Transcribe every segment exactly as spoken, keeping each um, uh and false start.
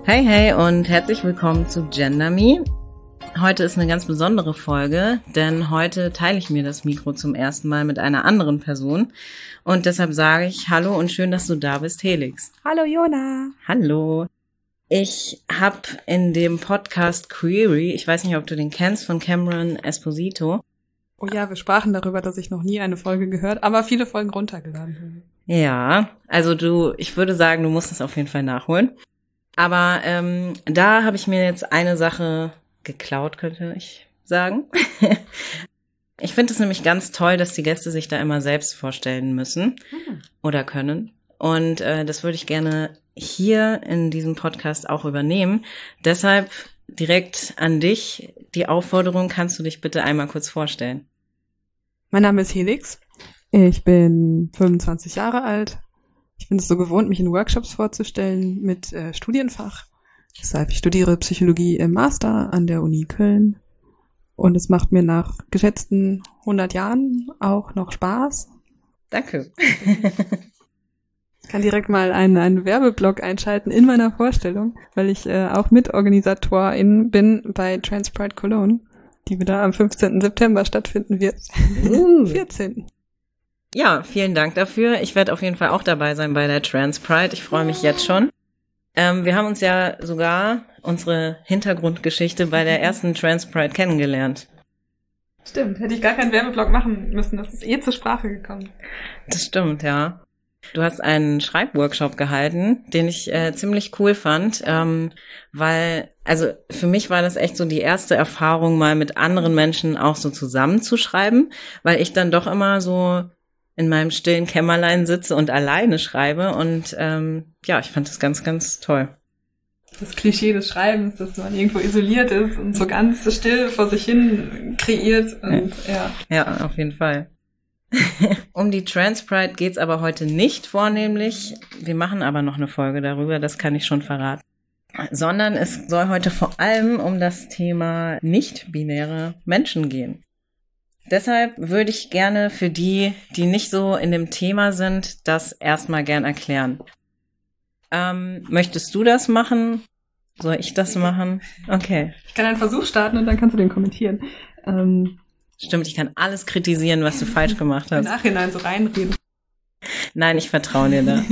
Hey, hey und herzlich willkommen zu Gender Me. Heute ist eine ganz besondere Folge, denn heute teile ich mir das Mikro zum ersten Mal mit einer anderen Person und deshalb sage ich Hallo und schön, dass du da bist, Helix. Hallo Jona. Hallo. Ich habe in dem Podcast Query, ich weiß nicht, ob du den kennst, von Cameron Esposito. Oh ja, wir sprachen darüber, dass ich noch nie eine Folge gehört, aber viele Folgen runtergeladen habe. Ja, also du, ich würde sagen, du musst es auf jeden Fall nachholen. Aber ähm, da habe ich mir jetzt eine Sache geklaut, könnte ich sagen. Ich finde es nämlich ganz toll, dass die Gäste sich da immer selbst vorstellen müssen hm. oder können. Und äh, das würde ich gerne hier in diesem Podcast auch übernehmen. Deshalb direkt an dich die Aufforderung, kannst du dich bitte einmal kurz vorstellen? Mein Name ist Helix. Ich bin fünfundzwanzig Jahre alt. Ich bin es so gewohnt, mich in Workshops vorzustellen mit äh, Studienfach. Deshalb, ich studiere Psychologie im Master an der Uni Köln. Und es macht mir nach geschätzten hundert Jahren auch noch Spaß. Danke. Ich kann direkt mal einen, einen Werbeblock einschalten in meiner Vorstellung, weil ich äh, auch Mitorganisatorin bin bei Trans Pride Cologne, die wieder am fünfzehnten September stattfinden wird. Uh. vierzehnten Ja, vielen Dank dafür. Ich werde auf jeden Fall auch dabei sein bei der Trans Pride. Ich freue mich jetzt schon. Ähm, wir haben uns ja sogar unsere Hintergrundgeschichte bei der ersten Trans Pride kennengelernt. Stimmt, hätte ich gar keinen Werbeblock machen müssen. Das ist eh zur Sprache gekommen. Das stimmt, ja. Du hast einen Schreibworkshop gehalten, den ich äh, ziemlich cool fand, ähm, weil, also für mich war das echt so die erste Erfahrung, mal mit anderen Menschen auch so zusammenzuschreiben, weil ich dann doch immer so in meinem stillen Kämmerlein sitze und alleine schreibe und ähm, ja, ich fand das ganz, ganz toll. Das Klischee des Schreibens, dass man irgendwo isoliert ist und so ganz still vor sich hin kreiert und ja. Ja, auf jeden Fall. Um die Trans Pride geht's aber heute nicht vornehmlich. Wir machen aber noch eine Folge darüber, das kann ich schon verraten. Sondern es soll heute vor allem um das Thema nicht-binäre Menschen gehen. Deshalb würde ich gerne für die, die nicht so in dem Thema sind, das erstmal gern erklären. Ähm, möchtest du das machen? Soll ich das machen? Okay. Ich kann einen Versuch starten und dann kannst du den kommentieren. Ähm Stimmt, ich kann alles kritisieren, was du falsch gemacht hast. Im Nachhinein so reinreden. Nein, ich vertraue dir da.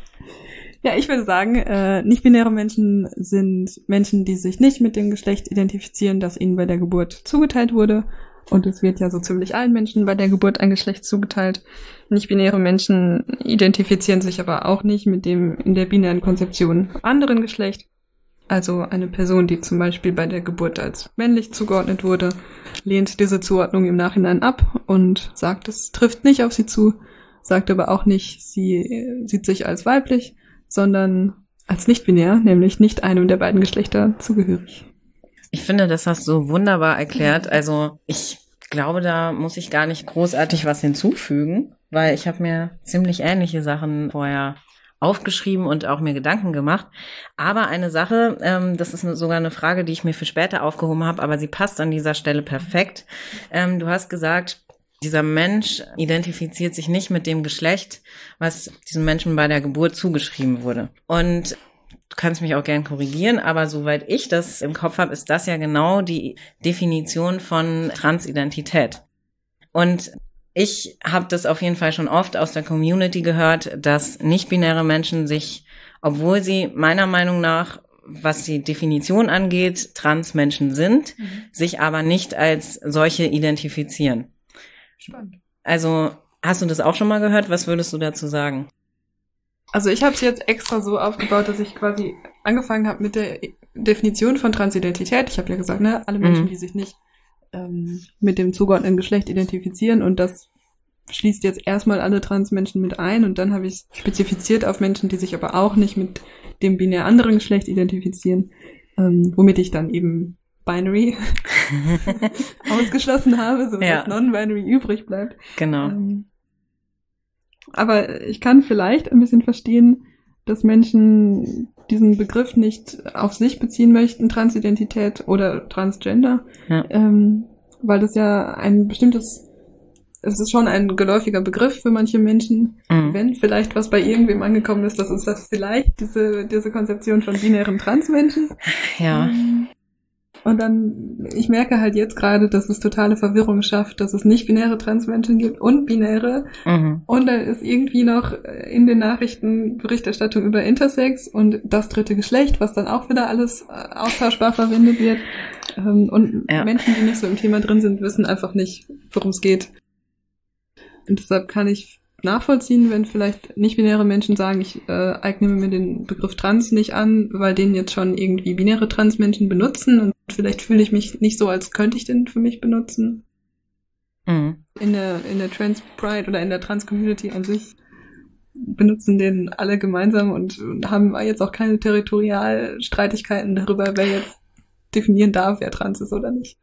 Ja, ich würde sagen, äh, nicht-binäre Menschen sind Menschen, die sich nicht mit dem Geschlecht identifizieren, das ihnen bei der Geburt zugeteilt wurde. Und es wird ja so ziemlich allen Menschen bei der Geburt ein Geschlecht zugeteilt. Nicht-binäre Menschen identifizieren sich aber auch nicht mit dem in der binären Konzeption anderen Geschlecht. Also eine Person, die zum Beispiel bei der Geburt als männlich zugeordnet wurde, lehnt diese Zuordnung im Nachhinein ab und sagt, es trifft nicht auf sie zu, sagt aber auch nicht, sie sieht sich als weiblich, sondern als nicht-binär, nämlich nicht einem der beiden Geschlechter zugehörig. Ich finde, das hast du wunderbar erklärt. Also ich glaube, da muss ich gar nicht großartig was hinzufügen, weil ich habe mir ziemlich ähnliche Sachen vorher aufgeschrieben und auch mir Gedanken gemacht. Aber eine Sache, ähm, das ist sogar eine Frage, die ich mir für später aufgehoben habe, aber sie passt an dieser Stelle perfekt. Ähm, du hast gesagt, dieser Mensch identifiziert sich nicht mit dem Geschlecht, was diesem Menschen bei der Geburt zugeschrieben wurde. Und du kannst mich auch gern korrigieren, aber soweit ich das im Kopf habe, ist das ja genau die Definition von Transidentität. Und ich habe das auf jeden Fall schon oft aus der Community gehört, dass nicht-binäre Menschen sich, obwohl sie meiner Meinung nach, was die Definition angeht, Transmenschen sind, mhm. sich aber nicht als solche identifizieren. Spannend. Also, hast du das auch schon mal gehört? Was würdest du dazu sagen? Also ich habe es jetzt extra so aufgebaut, dass ich quasi angefangen habe mit der Definition von Transidentität. Ich habe ja gesagt, ne, alle Menschen, mhm. die sich nicht ähm, mit dem zugeordneten Geschlecht identifizieren, und das schließt jetzt erstmal alle Transmenschen mit ein, und dann habe ich es spezifiziert auf Menschen, die sich aber auch nicht mit dem binär anderen Geschlecht identifizieren, ähm, womit ich dann eben Binary ausgeschlossen habe, so ja. dass Non-Binary übrig bleibt. Genau. Ähm, aber ich kann vielleicht ein bisschen verstehen, dass Menschen diesen Begriff nicht auf sich beziehen möchten, Transidentität oder Transgender, ja. ähm, weil das ja ein bestimmtes es ist schon ein geläufiger Begriff für manche Menschen. Mhm. Wenn vielleicht was bei irgendwem angekommen ist, das ist das vielleicht diese, diese Konzeption von binären Transmenschen. Ja. Und dann, ich merke halt jetzt gerade, dass es totale Verwirrung schafft, dass es nicht binäre Transmenschen gibt und binäre. Mhm. Und dann ist irgendwie noch in den Nachrichten Berichterstattung über Intersex und das dritte Geschlecht, was dann auch wieder alles austauschbar verwendet wird. Und ja. Menschen, die nicht so im Thema drin sind, wissen einfach nicht, worum es geht. Und deshalb kann ich nachvollziehen, wenn vielleicht nicht-binäre Menschen sagen, ich äh, eigne mir den Begriff Trans nicht an, weil den jetzt schon irgendwie binäre Transmenschen benutzen und vielleicht fühle ich mich nicht so, als könnte ich den für mich benutzen. Mhm. In der, in der Trans-Pride oder in der Trans-Community an sich benutzen den alle gemeinsam und, und haben jetzt auch keine Territorialstreitigkeiten darüber, wer jetzt definieren darf, wer trans ist oder nicht.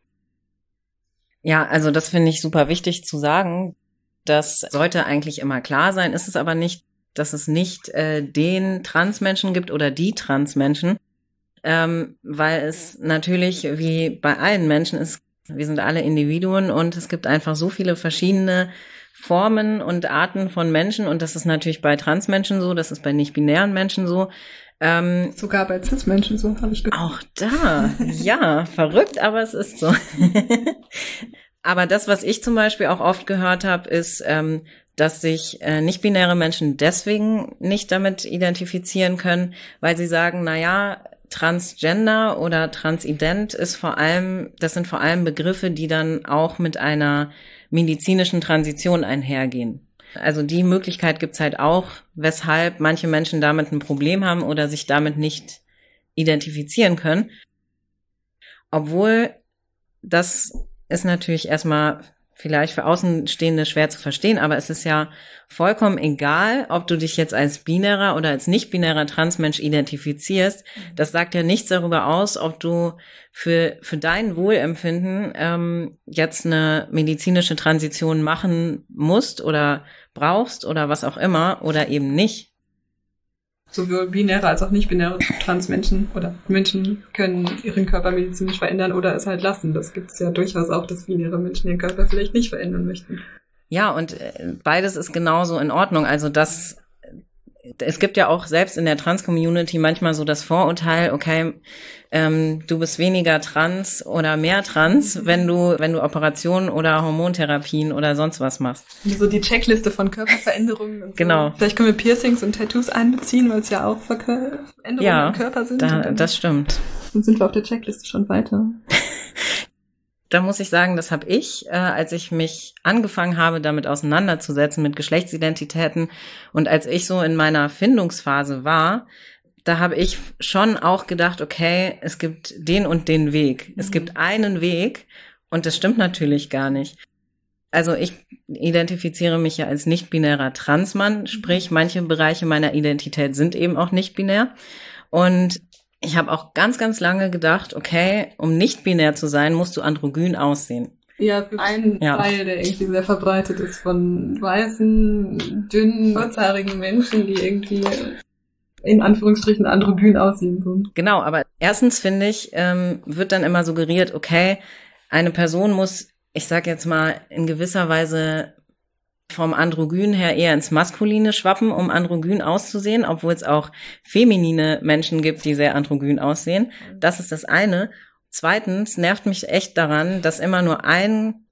Ja, also das finde ich super wichtig zu sagen. Das sollte eigentlich immer klar sein, ist es aber nicht, dass es nicht äh, den Transmenschen gibt oder die Transmenschen, ähm, weil es natürlich wie bei allen Menschen ist, wir sind alle Individuen und es gibt einfach so viele verschiedene Formen und Arten von Menschen und das ist natürlich bei Transmenschen so, das ist bei nicht-binären Menschen so. Ähm, Sogar bei Cis-Menschen so, habe ich gehört. Auch da, ja, verrückt, aber es ist so. Aber das, was ich zum Beispiel auch oft gehört habe, ist, ähm, dass sich äh, nicht-binäre Menschen deswegen nicht damit identifizieren können, weil sie sagen, na ja, Transgender oder Transident ist vor allem, das sind vor allem Begriffe, die dann auch mit einer medizinischen Transition einhergehen. Also die Möglichkeit gibt's halt auch, weshalb manche Menschen damit ein Problem haben oder sich damit nicht identifizieren können. Obwohl das ist natürlich erstmal vielleicht für Außenstehende schwer zu verstehen, aber es ist ja vollkommen egal, ob du dich jetzt als binärer oder als nicht-binärer Transmensch identifizierst. Das sagt ja nichts darüber aus, ob du für für dein Wohlempfinden ähm, jetzt eine medizinische Transition machen musst oder brauchst oder was auch immer oder eben nicht. Sowohl binäre als auch nicht-binäre Transmenschen oder Menschen können ihren Körper medizinisch verändern oder es halt lassen. Das gibt es ja durchaus auch, dass binäre Menschen ihren Körper vielleicht nicht verändern möchten. Ja, und beides ist genauso in Ordnung. Also das, es gibt ja auch selbst in der Trans-Community manchmal so das Vorurteil, okay, ähm, du bist weniger trans oder mehr trans, wenn du wenn du Operationen oder Hormontherapien oder sonst was machst. So die Checkliste von Körperveränderungen. Und so. Genau. Vielleicht können wir Piercings und Tattoos einbeziehen, weil es ja auch Veränderungen ja, im Körper sind. Ja, da, das stimmt. Dann sind wir auf der Checkliste schon weiter. Da muss ich sagen, das habe ich, äh, als ich mich angefangen habe, damit auseinanderzusetzen mit Geschlechtsidentitäten und als ich so in meiner Findungsphase war, da habe ich schon auch gedacht, okay, es gibt den und den Weg. Mhm. Es gibt einen Weg und das stimmt natürlich gar nicht. Also ich identifiziere mich ja als nicht-binärer Transmann, sprich manche Bereiche meiner Identität sind eben auch nicht binär und ich habe auch ganz, ganz lange gedacht, okay, um nicht binär zu sein, musst du androgyn aussehen. Ja, für einen ja. Teil, der irgendwie sehr verbreitet ist von weißen, dünnen, kurzhaarigen Menschen, die irgendwie in Anführungsstrichen androgyn aussehen. So. Genau, aber erstens finde ich, ähm, wird dann immer suggeriert, okay, eine Person muss, ich sag jetzt mal, in gewisser Weise vom Androgyn her eher ins Maskuline schwappen, um androgyn auszusehen, obwohl es auch feminine Menschen gibt, die sehr androgyn aussehen. Das ist das eine. Zweitens nervt mich echt daran, dass immer nur ein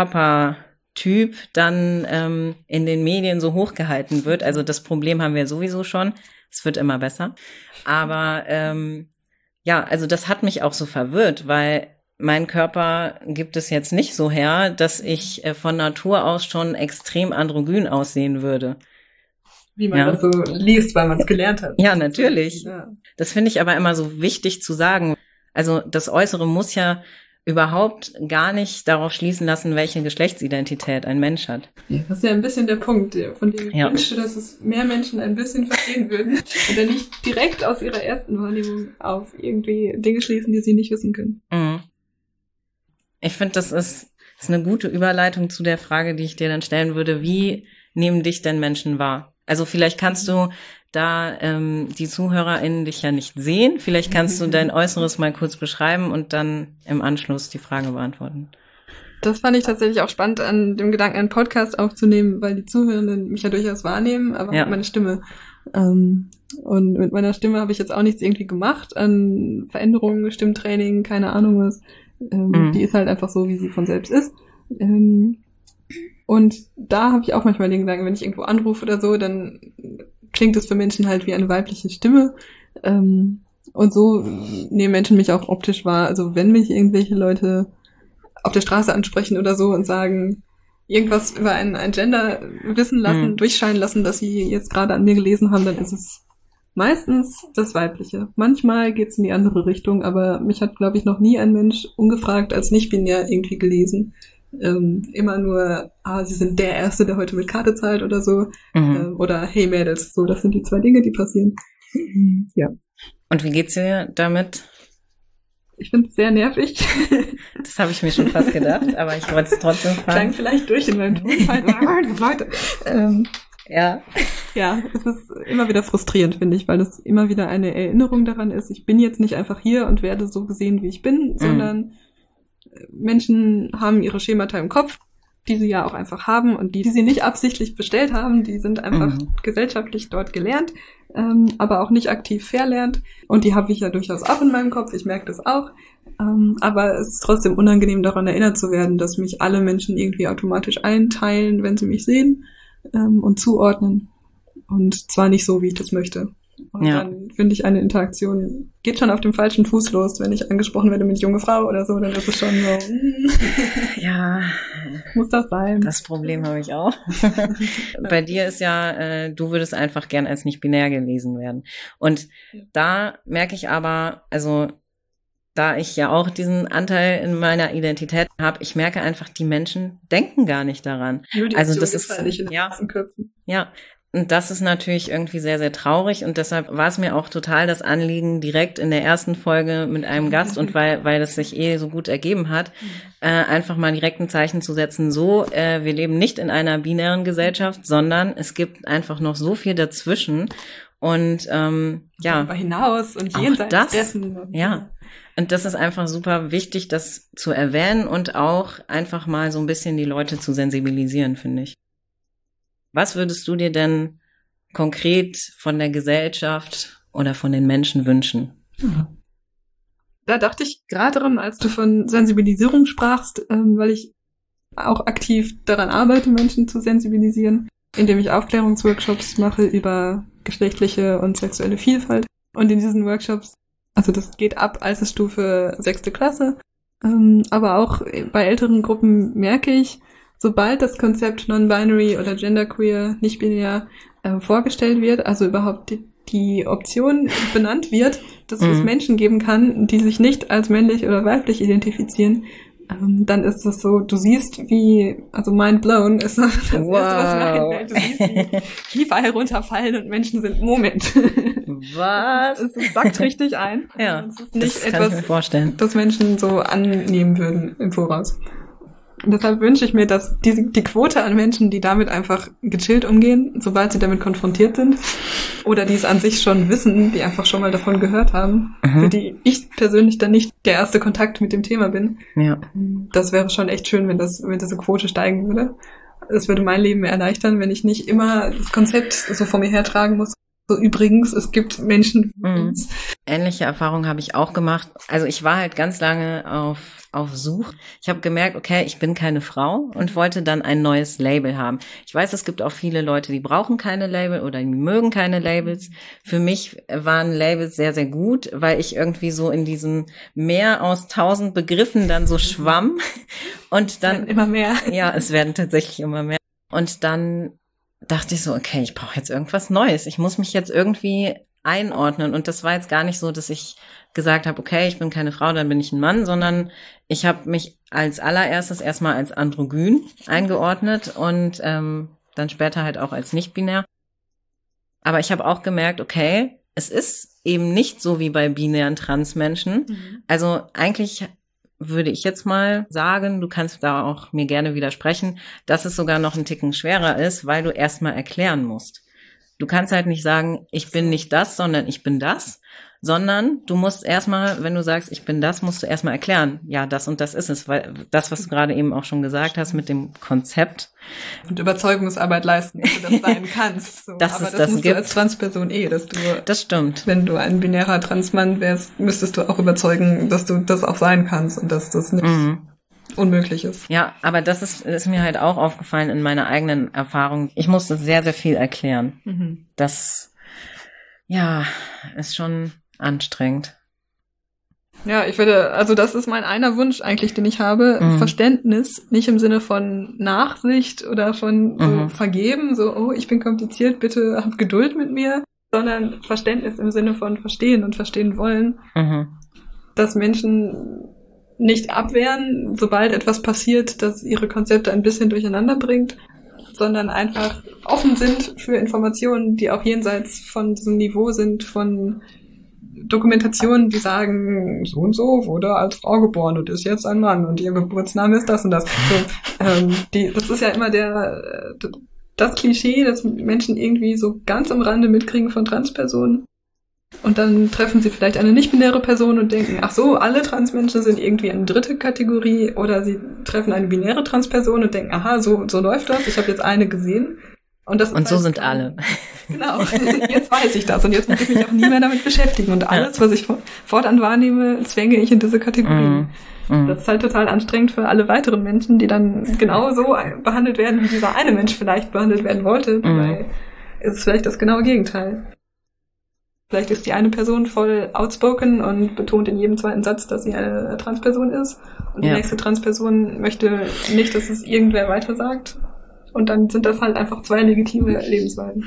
Körpertyp dann ähm, in den Medien so hochgehalten wird. Also das Problem haben wir sowieso schon. Es wird immer besser. Aber ähm, ja, also das hat mich auch so verwirrt, weil mein Körper gibt es jetzt nicht so her, dass ich äh, von Natur aus schon extrem androgyn aussehen würde. Wie man ja. das so liest, weil man es gelernt hat. Ja, natürlich. Ja. Das finde ich aber immer so wichtig zu sagen. Also das Äußere muss ja überhaupt gar nicht darauf schließen lassen, welche Geschlechtsidentität ein Mensch hat. Ja, das ist ja ein bisschen der Punkt, von dem ich ja. wünsche, dass es mehr Menschen ein bisschen verstehen würden und dann nicht direkt aus ihrer ersten Wahrnehmung auf irgendwie Dinge schließen, die sie nicht wissen können. Mhm. Ich finde, das ist, ist eine gute Überleitung zu der Frage, die ich dir dann stellen würde. Wie nehmen dich denn Menschen wahr? Also vielleicht kannst du da ähm, die ZuhörerInnen dich ja nicht sehen. Vielleicht kannst du dein Äußeres mal kurz beschreiben und dann im Anschluss die Frage beantworten. Das fand ich tatsächlich auch spannend, an dem Gedanken, einen Podcast aufzunehmen, weil die Zuhörenden mich ja durchaus wahrnehmen, aber Ja. mit meiner Stimme. Ähm, und mit meiner Stimme habe ich jetzt auch nichts irgendwie gemacht an Veränderungen, Stimmtraining, keine Ahnung was. Ähm, Mhm. Die ist halt einfach so, wie sie von selbst ist. Ähm, und da habe ich auch manchmal den Gedanken, wenn ich irgendwo anrufe oder so, dann klingt es für Menschen halt wie eine weibliche Stimme. Ähm, und so nehmen Menschen mich auch optisch wahr. Also wenn mich irgendwelche Leute auf der Straße ansprechen oder so und sagen, irgendwas über ein, ein Gender wissen lassen, Mhm. durchscheinen lassen, dass sie jetzt gerade an mir gelesen haben, dann ist es meistens das Weibliche. Manchmal geht's in die andere Richtung, aber mich hat, glaube ich, noch nie ein Mensch ungefragt als nicht-binär irgendwie gelesen. Ähm, immer nur, ah, sie sind der Erste, der heute mit Karte zahlt oder so. Mhm. Ähm, oder hey Mädels, so, das sind die zwei Dinge, die passieren. Ja. Und wie geht's dir damit? Ich finde es sehr nervig. Das habe ich mir schon fast gedacht, aber ich wollte es trotzdem Klang fragen. vielleicht durch in meinem Tonfall. Leute. Ähm, Ja. ja, es ist immer wieder frustrierend, finde ich, weil es immer wieder eine Erinnerung daran ist, ich bin jetzt nicht einfach hier und werde so gesehen, wie ich bin, sondern Menschen haben ihre Schemata im Kopf, die sie ja auch einfach haben und die, die sie nicht absichtlich bestellt haben, die sind einfach Mhm. gesellschaftlich dort gelernt, ähm, aber auch nicht aktiv verlernt. Und die habe ich ja durchaus auch in meinem Kopf, ich merke das auch. Ähm, aber es ist trotzdem unangenehm, daran erinnert zu werden, dass mich alle Menschen irgendwie automatisch einteilen, wenn sie mich sehen, ähm, und zuordnen. Und zwar nicht so, wie ich das möchte. Und Ja. dann finde ich, eine Interaktion geht schon auf dem falschen Fuß los. Wenn ich angesprochen werde mit junge Frau oder so, dann ist es schon so, mm, Ja, muss das sein? das Problem habe ich auch. Bei dir ist ja, äh, du würdest einfach gern als nicht binär gelesen werden. Und da merke ich aber, also da ich ja auch diesen Anteil in meiner Identität habe, ich merke einfach, die Menschen denken gar nicht daran. Nur die Also Option das gibt's ist- halt nicht in den ja. ganzen Köpfen. Ja, und das ist natürlich irgendwie sehr, sehr traurig und deshalb war es mir auch total das Anliegen, direkt in der ersten Folge mit einem Gast und weil, weil das sich eh so gut ergeben hat, äh, einfach mal direkt ein Zeichen zu setzen, so, äh, wir leben nicht in einer binären Gesellschaft, sondern es gibt einfach noch so viel dazwischen und ähm, ja, Darüber hinaus und Auch jenseits das, dessen. Und ja. Und das ist einfach super wichtig, das zu erwähnen und auch einfach mal so ein bisschen die Leute zu sensibilisieren, finde ich. Was würdest du dir denn konkret von der Gesellschaft oder von den Menschen wünschen? Da dachte ich gerade dran, als du von Sensibilisierung sprachst, ähm, weil ich auch aktiv daran arbeite, Menschen zu sensibilisieren, indem ich Aufklärungsworkshops mache über geschlechtliche und sexuelle Vielfalt. Und in diesen Workshops, also das geht ab Altersstufe sechste Klasse, ähm, aber auch bei älteren Gruppen merke ich, sobald das Konzept Non-Binary oder Genderqueer, nicht binär, äh, vorgestellt wird, also überhaupt die, die Option benannt wird, dass es Mhm. Menschen geben kann, die sich nicht als männlich oder weiblich identifizieren, ähm, dann ist es so, du siehst wie, also mind blown ist das Erste, was mir einfällt. Du siehst wie Kiefer herunterfallen und Menschen sind, Moment. Was? Es, es sackt richtig ein. Ja, Es ist nicht das kann ich mir etwas, vorstellen. das Menschen so annehmen würden im Voraus. Und deshalb wünsche ich mir, dass die, die Quote an Menschen, die damit einfach gechillt umgehen, sobald sie damit konfrontiert sind, oder die es an sich schon wissen, die einfach schon mal davon gehört haben, Mhm. für die ich persönlich dann nicht der erste Kontakt mit dem Thema bin. Ja. Das wäre schon echt schön, wenn das, wenn diese Quote steigen würde. Es würde mein Leben erleichtern, wenn ich nicht immer das Konzept so vor mir hertragen muss. So übrigens, es gibt Menschen wie Mhm. uns. Ähnliche Erfahrungen habe ich auch gemacht. Also ich war halt ganz lange auf, auf Such. Ich habe gemerkt, okay, ich bin keine Frau und wollte dann ein neues Label haben. Ich weiß, es gibt auch viele Leute, die brauchen keine Label oder die mögen keine Labels. Für mich waren Labels sehr, sehr gut, weil ich irgendwie so in diesem Meer aus tausend Begriffen dann so schwamm und Dann dann immer mehr. ja, es werden tatsächlich immer mehr. Und dann dachte ich so, okay, ich brauche jetzt irgendwas Neues. Ich muss mich jetzt irgendwie einordnen. Und das war jetzt gar nicht so, dass ich gesagt habe, okay, ich bin keine Frau, dann bin ich ein Mann, sondern ich habe mich als allererstes erstmal als androgyn eingeordnet und ähm, dann später halt auch als nicht-binär. Aber ich habe auch gemerkt, okay, es ist eben nicht so wie bei binären Transmenschen. Mhm. Also eigentlich würde ich jetzt mal sagen, du kannst da auch mir gerne widersprechen, dass es sogar noch einen Ticken schwerer ist, weil du erstmal erklären musst. Du kannst halt nicht sagen, ich bin nicht das, sondern ich bin das, sondern du musst erstmal, wenn du sagst, ich bin das, musst du erstmal erklären, ja, das und das ist es, weil das, was du gerade eben auch schon gesagt hast mit dem Konzept. Und Überzeugungsarbeit leisten, dass du das sein kannst. So. Dass Aber es das, das musst gibt. du als Transperson eh, dass du, das stimmt. Wenn du ein binärer Transmann wärst, müsstest du auch überzeugen, dass du das auch sein kannst und dass das nicht mhm. unmöglich ist. Ja, aber das ist, ist mir halt auch aufgefallen in meiner eigenen Erfahrung. Ich musste sehr, sehr viel erklären. Mhm. Das, ja, ist schon anstrengend. Ja, ich würde, also das ist mein einer Wunsch eigentlich, den ich habe. Mhm. Verständnis, nicht im Sinne von Nachsicht oder von so mhm. vergeben, so, oh, ich bin kompliziert, bitte hab Geduld mit mir, sondern Verständnis im Sinne von verstehen und verstehen wollen, mhm. dass Menschen nicht abwehren, sobald etwas passiert, das ihre Konzepte ein bisschen durcheinander bringt, sondern einfach offen sind für Informationen, die auch jenseits von diesem Niveau sind, von Dokumentationen, die sagen, so und so wurde als Frau geboren und ist jetzt ein Mann und ihr Geburtsname ist das und das. So, ähm, die, das ist ja immer der das Klischee, dass Menschen irgendwie so ganz am Rande mitkriegen von Transpersonen. Und dann treffen sie vielleicht eine nicht-binäre Person und denken, ach so, alle Transmenschen sind irgendwie eine dritte Kategorie. Oder sie treffen eine binäre Transperson und denken, aha, so so läuft das, ich habe jetzt eine gesehen. Und, das und so halt, sind alle. Genau, jetzt weiß ich das und jetzt muss ich mich auch nie mehr damit beschäftigen. Und alles, ja. was ich fortan wahrnehme, zwänge ich in diese Kategorie. Mm, mm. Das ist halt total anstrengend für alle weiteren Menschen, die dann genau so behandelt werden, wie dieser eine Mensch vielleicht behandelt werden wollte. Dabei mm. ist es vielleicht das genaue Gegenteil. Vielleicht ist die eine Person voll outspoken und betont in jedem zweiten Satz, dass sie eine Transperson ist. Und die ja. nächste Transperson möchte nicht, dass es irgendwer weiter sagt. Und dann sind das halt einfach zwei legitime Lebensweisen.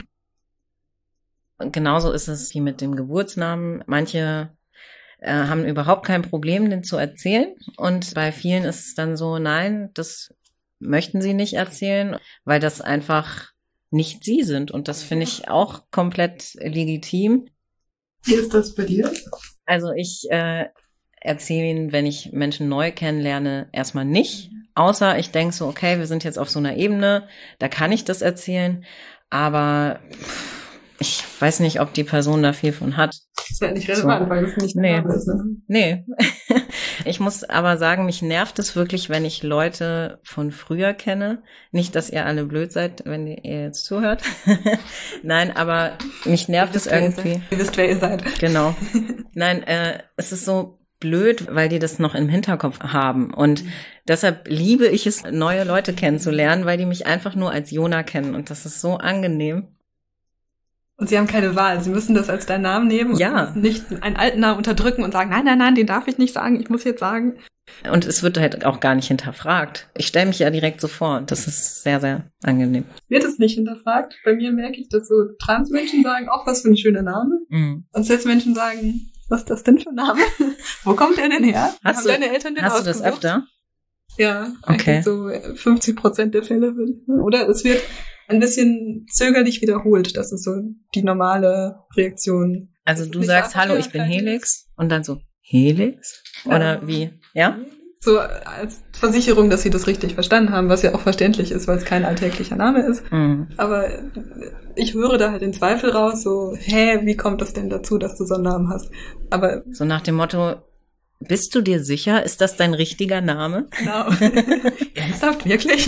Genauso ist es wie mit dem Geburtsnamen. Manche äh, haben überhaupt kein Problem, den zu erzählen. Und bei vielen ist es dann so, nein, das möchten sie nicht erzählen, weil das einfach nicht sie sind. Und das finde ich auch komplett legitim. Wie ist das bei dir? Also ich äh, erzähle ihnen, wenn ich Menschen neu kennenlerne, erstmal nicht. Außer ich denke so, okay, wir sind jetzt auf so einer Ebene, da kann ich das erzählen. Aber ich weiß nicht, ob die Person da viel von hat. Das ist ja nicht relevant, so. Weil es nicht nee. ist. Ne? Nee. Ich muss aber sagen, mich nervt es wirklich, wenn ich Leute von früher kenne. Nicht, dass ihr alle blöd seid, wenn ihr jetzt zuhört. Nein, aber mich nervt es irgendwie. Ihr wisst, wer ihr seid. Genau. Nein, äh, es ist so blöd, weil die das noch im Hinterkopf haben. Und mhm. deshalb liebe ich es, neue Leute kennenzulernen, weil die mich einfach nur als Jona kennen. Und das ist so angenehm. Und sie haben keine Wahl. Sie müssen das als deinen Namen nehmen ja. und nicht einen alten Namen unterdrücken und sagen, nein, nein, nein, den darf ich nicht sagen, ich muss jetzt sagen. Und es wird halt auch gar nicht hinterfragt. Ich stelle mich ja direkt so vor. Das ist sehr, sehr angenehm. Wird es nicht hinterfragt? Bei mir merke ich, dass so Transmenschen sagen, auch was für ein schöner Name. Mhm. Und Cis-Menschen sagen, was ist das denn für ein Name? Wo kommt der denn her? Hast, haben du, deine Eltern den hast du das öfter? Ja, okay. So fünfzig Prozent der Fälle würde ich sagen. Oder es wird ein bisschen zögerlich wiederholt. Das ist so die normale Reaktion. Also du sagst, hallo, ich bin Helix. Und dann so, Helix? Oder ja. wie? Ja? So als Versicherung, dass sie das richtig verstanden haben, was ja auch verständlich ist, weil es kein alltäglicher Name ist. Mhm. Aber ich höre da halt den Zweifel raus, so, hä, wie kommt das denn dazu, dass du so einen Namen hast? Aber so nach dem Motto, bist du dir sicher, ist das dein richtiger Name? Genau. Ernsthaft, wirklich?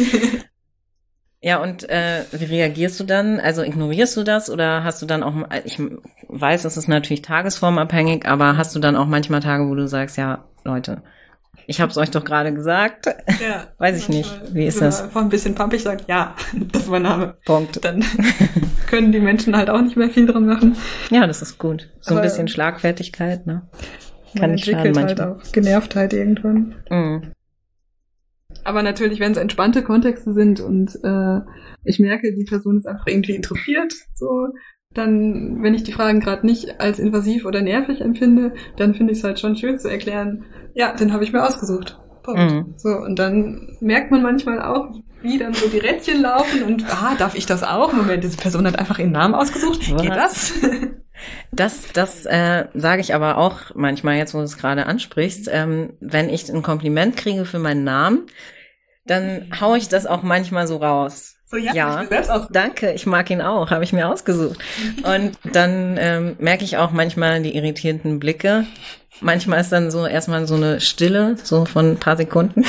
Ja, und äh, wie reagierst du dann? Also ignorierst du das oder hast du dann auch, ich weiß, es ist natürlich tagesformabhängig, aber hast du dann auch manchmal Tage, wo du sagst, ja, Leute, ich hab's euch doch gerade gesagt. Ja. Weiß ich nicht. Wie ist das? Einfach ein bisschen pumpig sagt, ja, das ist mein Name. Punkt. Dann können die Menschen halt auch nicht mehr viel dran machen. Ja, das ist gut. So aber ein bisschen Schlagfertigkeit, ne? Kann nicht schaden manchmal. Halt auch Genervtheit irgendwann. Mhm. Aber natürlich, wenn es entspannte Kontexte sind und äh, ich merke, die Person ist einfach irgendwie interessiert, so, dann, wenn ich die Fragen gerade nicht als invasiv oder nervig empfinde, dann finde ich es halt schon schön zu erklären, ja, den habe ich mir ausgesucht. Punkt. Mhm. So, und dann merkt man manchmal auch, wie dann so die Rädchen laufen und, ah, darf ich das auch? Moment, diese Person hat einfach ihren Namen ausgesucht. Was? Geht das? Das, das äh, sage ich aber auch manchmal, jetzt wo du es gerade ansprichst, ähm, wenn ich ein Kompliment kriege für meinen Namen, dann hau ich das auch manchmal so raus. So, ja, ja. hab ich mir selbst ausgesucht. Danke, ich mag ihn auch, habe ich mir ausgesucht. Und dann ähm, merke ich auch manchmal die irritierenden Blicke. Manchmal ist dann so erstmal so eine Stille, so von ein paar Sekunden.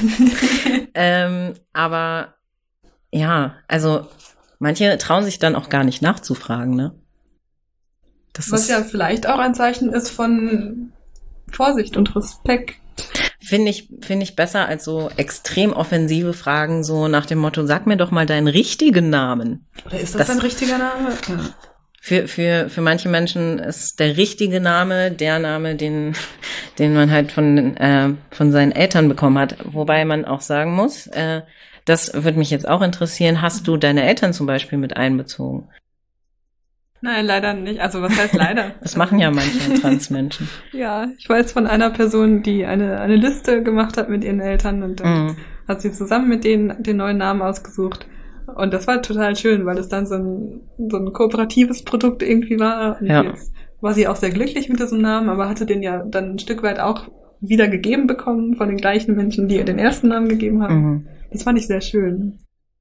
ähm, aber ja, also manche trauen sich dann auch gar nicht nachzufragen, ne? Das Was ist, ja vielleicht auch ein Zeichen ist von Vorsicht und Respekt. Finde ich, finde ich besser als so extrem offensive Fragen, so nach dem Motto, sag mir doch mal deinen richtigen Namen. Oder ist das, das ein richtiger Name? Ja. Für, für, für manche Menschen ist der richtige Name der Name, den, den man halt von, äh, von seinen Eltern bekommen hat. Wobei man auch sagen muss, äh, das würde mich jetzt auch interessieren, hast du deine Eltern zum Beispiel mit einbezogen? Nein, leider nicht. Also was heißt leider? Das machen ja manche Transmenschen. Ja, ich weiß von einer Person, die eine eine Liste gemacht hat mit ihren Eltern und dann Mhm. hat sie zusammen mit denen den neuen Namen ausgesucht. Und das war total schön, weil es dann so ein, so ein kooperatives Produkt irgendwie war. Und Ja. jetzt war sie auch sehr glücklich mit diesem Namen, aber hatte den ja dann ein Stück weit auch wieder gegeben bekommen von den gleichen Menschen, die ihr den ersten Namen gegeben haben. Mhm. Das fand ich sehr schön.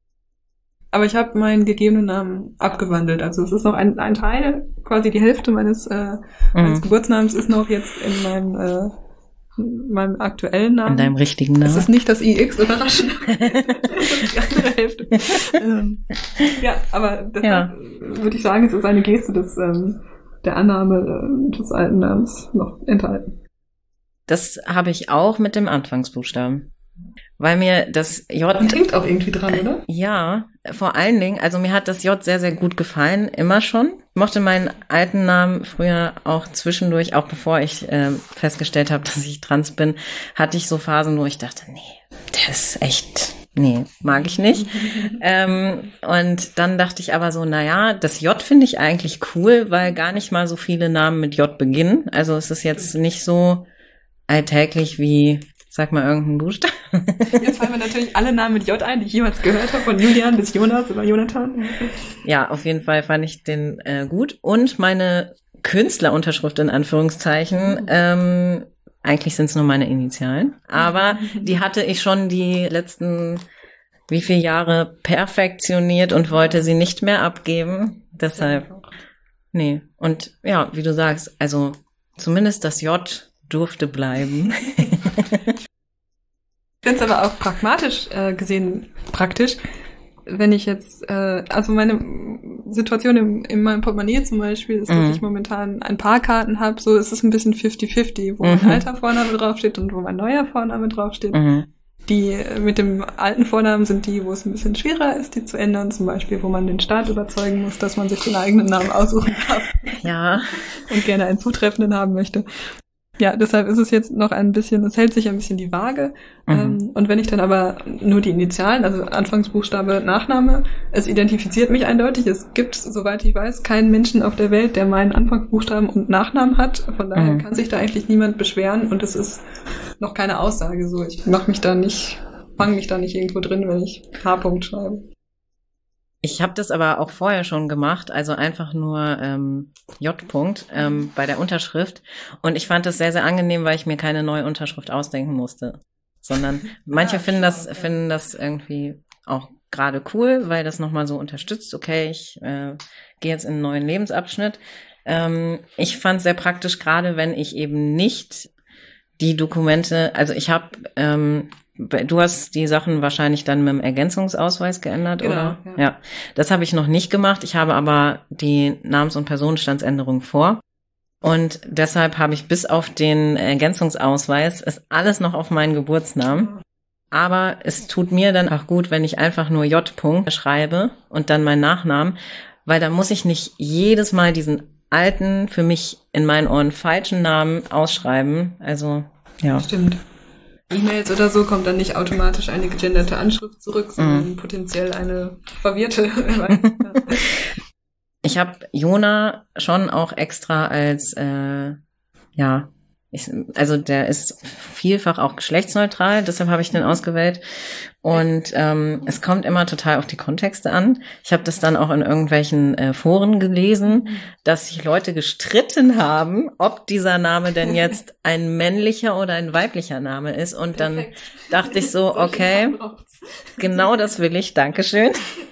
Aber ich habe meinen gegebenen Namen abgewandelt. Also es ist noch ein, ein Teil, quasi die Hälfte meines, äh, meines Mhm. Geburtsnamens ist noch jetzt in meinem, äh, in meinem aktuellen Namen. In deinem richtigen Es Namen. ist nicht das I X, überraschend. Das ist die andere Hälfte. ähm, ja, aber deshalb Ja. würde ich sagen, es ist eine Geste des, ähm, der Annahme äh, des alten Namens noch enthalten. Das habe ich auch mit dem Anfangsbuchstaben. Weil mir das J... Man denkt auch irgendwie dran, oder? Ja, vor allen Dingen, also mir hat das J sehr, sehr gut gefallen, immer schon. Ich mochte meinen alten Namen früher auch zwischendurch, auch bevor ich äh, festgestellt habe, dass ich trans bin, hatte ich so Phasen, wo ich dachte, nee, der ist echt, nee, mag ich nicht. ähm, und dann dachte ich aber so, naja, das J finde ich eigentlich cool, weil gar nicht mal so viele Namen mit J beginnen. Also es ist jetzt nicht so alltäglich wie... Sag mal irgendeinen Buchstaben. Jetzt fallen mir natürlich alle Namen mit J ein, die ich jemals gehört habe, von Julian bis Jonas über Jonathan. Ja, auf jeden Fall fand ich den äh, gut. Und meine Künstlerunterschrift in Anführungszeichen, Mhm. ähm, eigentlich sind es nur meine Initialen, aber die hatte ich schon die letzten wie viele Jahre perfektioniert und wollte sie nicht mehr abgeben. Deshalb, nee. Und ja, wie du sagst, also zumindest das J durfte bleiben. Ich finde es aber auch pragmatisch äh, gesehen praktisch, wenn ich jetzt, äh, also meine Situation im, in meinem Portemonnaie zum Beispiel ist, dass Mhm. ich momentan ein paar Karten habe, so ist es ein bisschen fifty fifty, wo Mhm. mein alter Vorname draufsteht und wo mein neuer Vorname draufsteht. Mhm. Die äh, mit dem alten Vornamen sind die, wo es ein bisschen schwerer ist, die zu ändern, zum Beispiel, wo man den Staat überzeugen muss, dass man sich den eigenen Namen aussuchen darf Ja. und gerne einen zutreffenden haben möchte. Ja, deshalb ist es jetzt noch ein bisschen, es hält sich ein bisschen die Waage. Mhm. Ähm, und wenn ich dann aber nur die Initialen, also Anfangsbuchstabe, Nachname, es identifiziert mich eindeutig. Es gibt, soweit ich weiß, keinen Menschen auf der Welt, der meinen Anfangsbuchstaben und Nachnamen hat. Von daher Mhm. kann sich da eigentlich niemand beschweren und es ist noch keine Aussage so. Ich mach mich da nicht, fange mich da nicht irgendwo drin, wenn ich H-Punkt schreibe. Ich habe das aber auch vorher schon gemacht, also einfach nur ähm, J-Punkt ähm, bei der Unterschrift. Und ich fand das sehr, sehr angenehm, weil ich mir keine neue Unterschrift ausdenken musste. Sondern manche Ah, finden das, schau, ja. finden das irgendwie auch gerade cool, weil das nochmal so unterstützt. Okay, ich äh, gehe jetzt in einen neuen Lebensabschnitt. Ähm, ich fand es sehr praktisch, gerade wenn ich eben nicht die Dokumente, also ich habe, ähm, du hast die Sachen wahrscheinlich dann mit dem Ergänzungsausweis geändert, Genau, oder? ja. Ja, das habe ich noch nicht gemacht. Ich habe aber die Namens- und Personenstandsänderung vor. Und deshalb habe ich bis auf den Ergänzungsausweis ist alles noch auf meinen Geburtsnamen. Aber es tut mir dann auch gut, wenn ich einfach nur J. schreibe und dann meinen Nachnamen, weil dann muss ich nicht jedes Mal diesen alten, für mich in meinen Ohren falschen Namen ausschreiben. Also, ja. Stimmt. E-Mails oder so kommt dann nicht automatisch eine gegenderte Anschrift zurück, sondern Mhm. potenziell eine verwirrte. Wer weiß. Ja. Ich habe Jona schon auch extra als, äh, ja, Ich, also der ist vielfach auch geschlechtsneutral, deshalb habe ich den ausgewählt. Und ähm, es kommt immer total auf die Kontexte an. Ich habe das dann auch in irgendwelchen äh, Foren gelesen, dass sich Leute gestritten haben, ob dieser Name denn jetzt ein männlicher oder ein weiblicher Name ist. Und dann Perfekt. Dachte ich so, okay, genau das will ich, Dankeschön.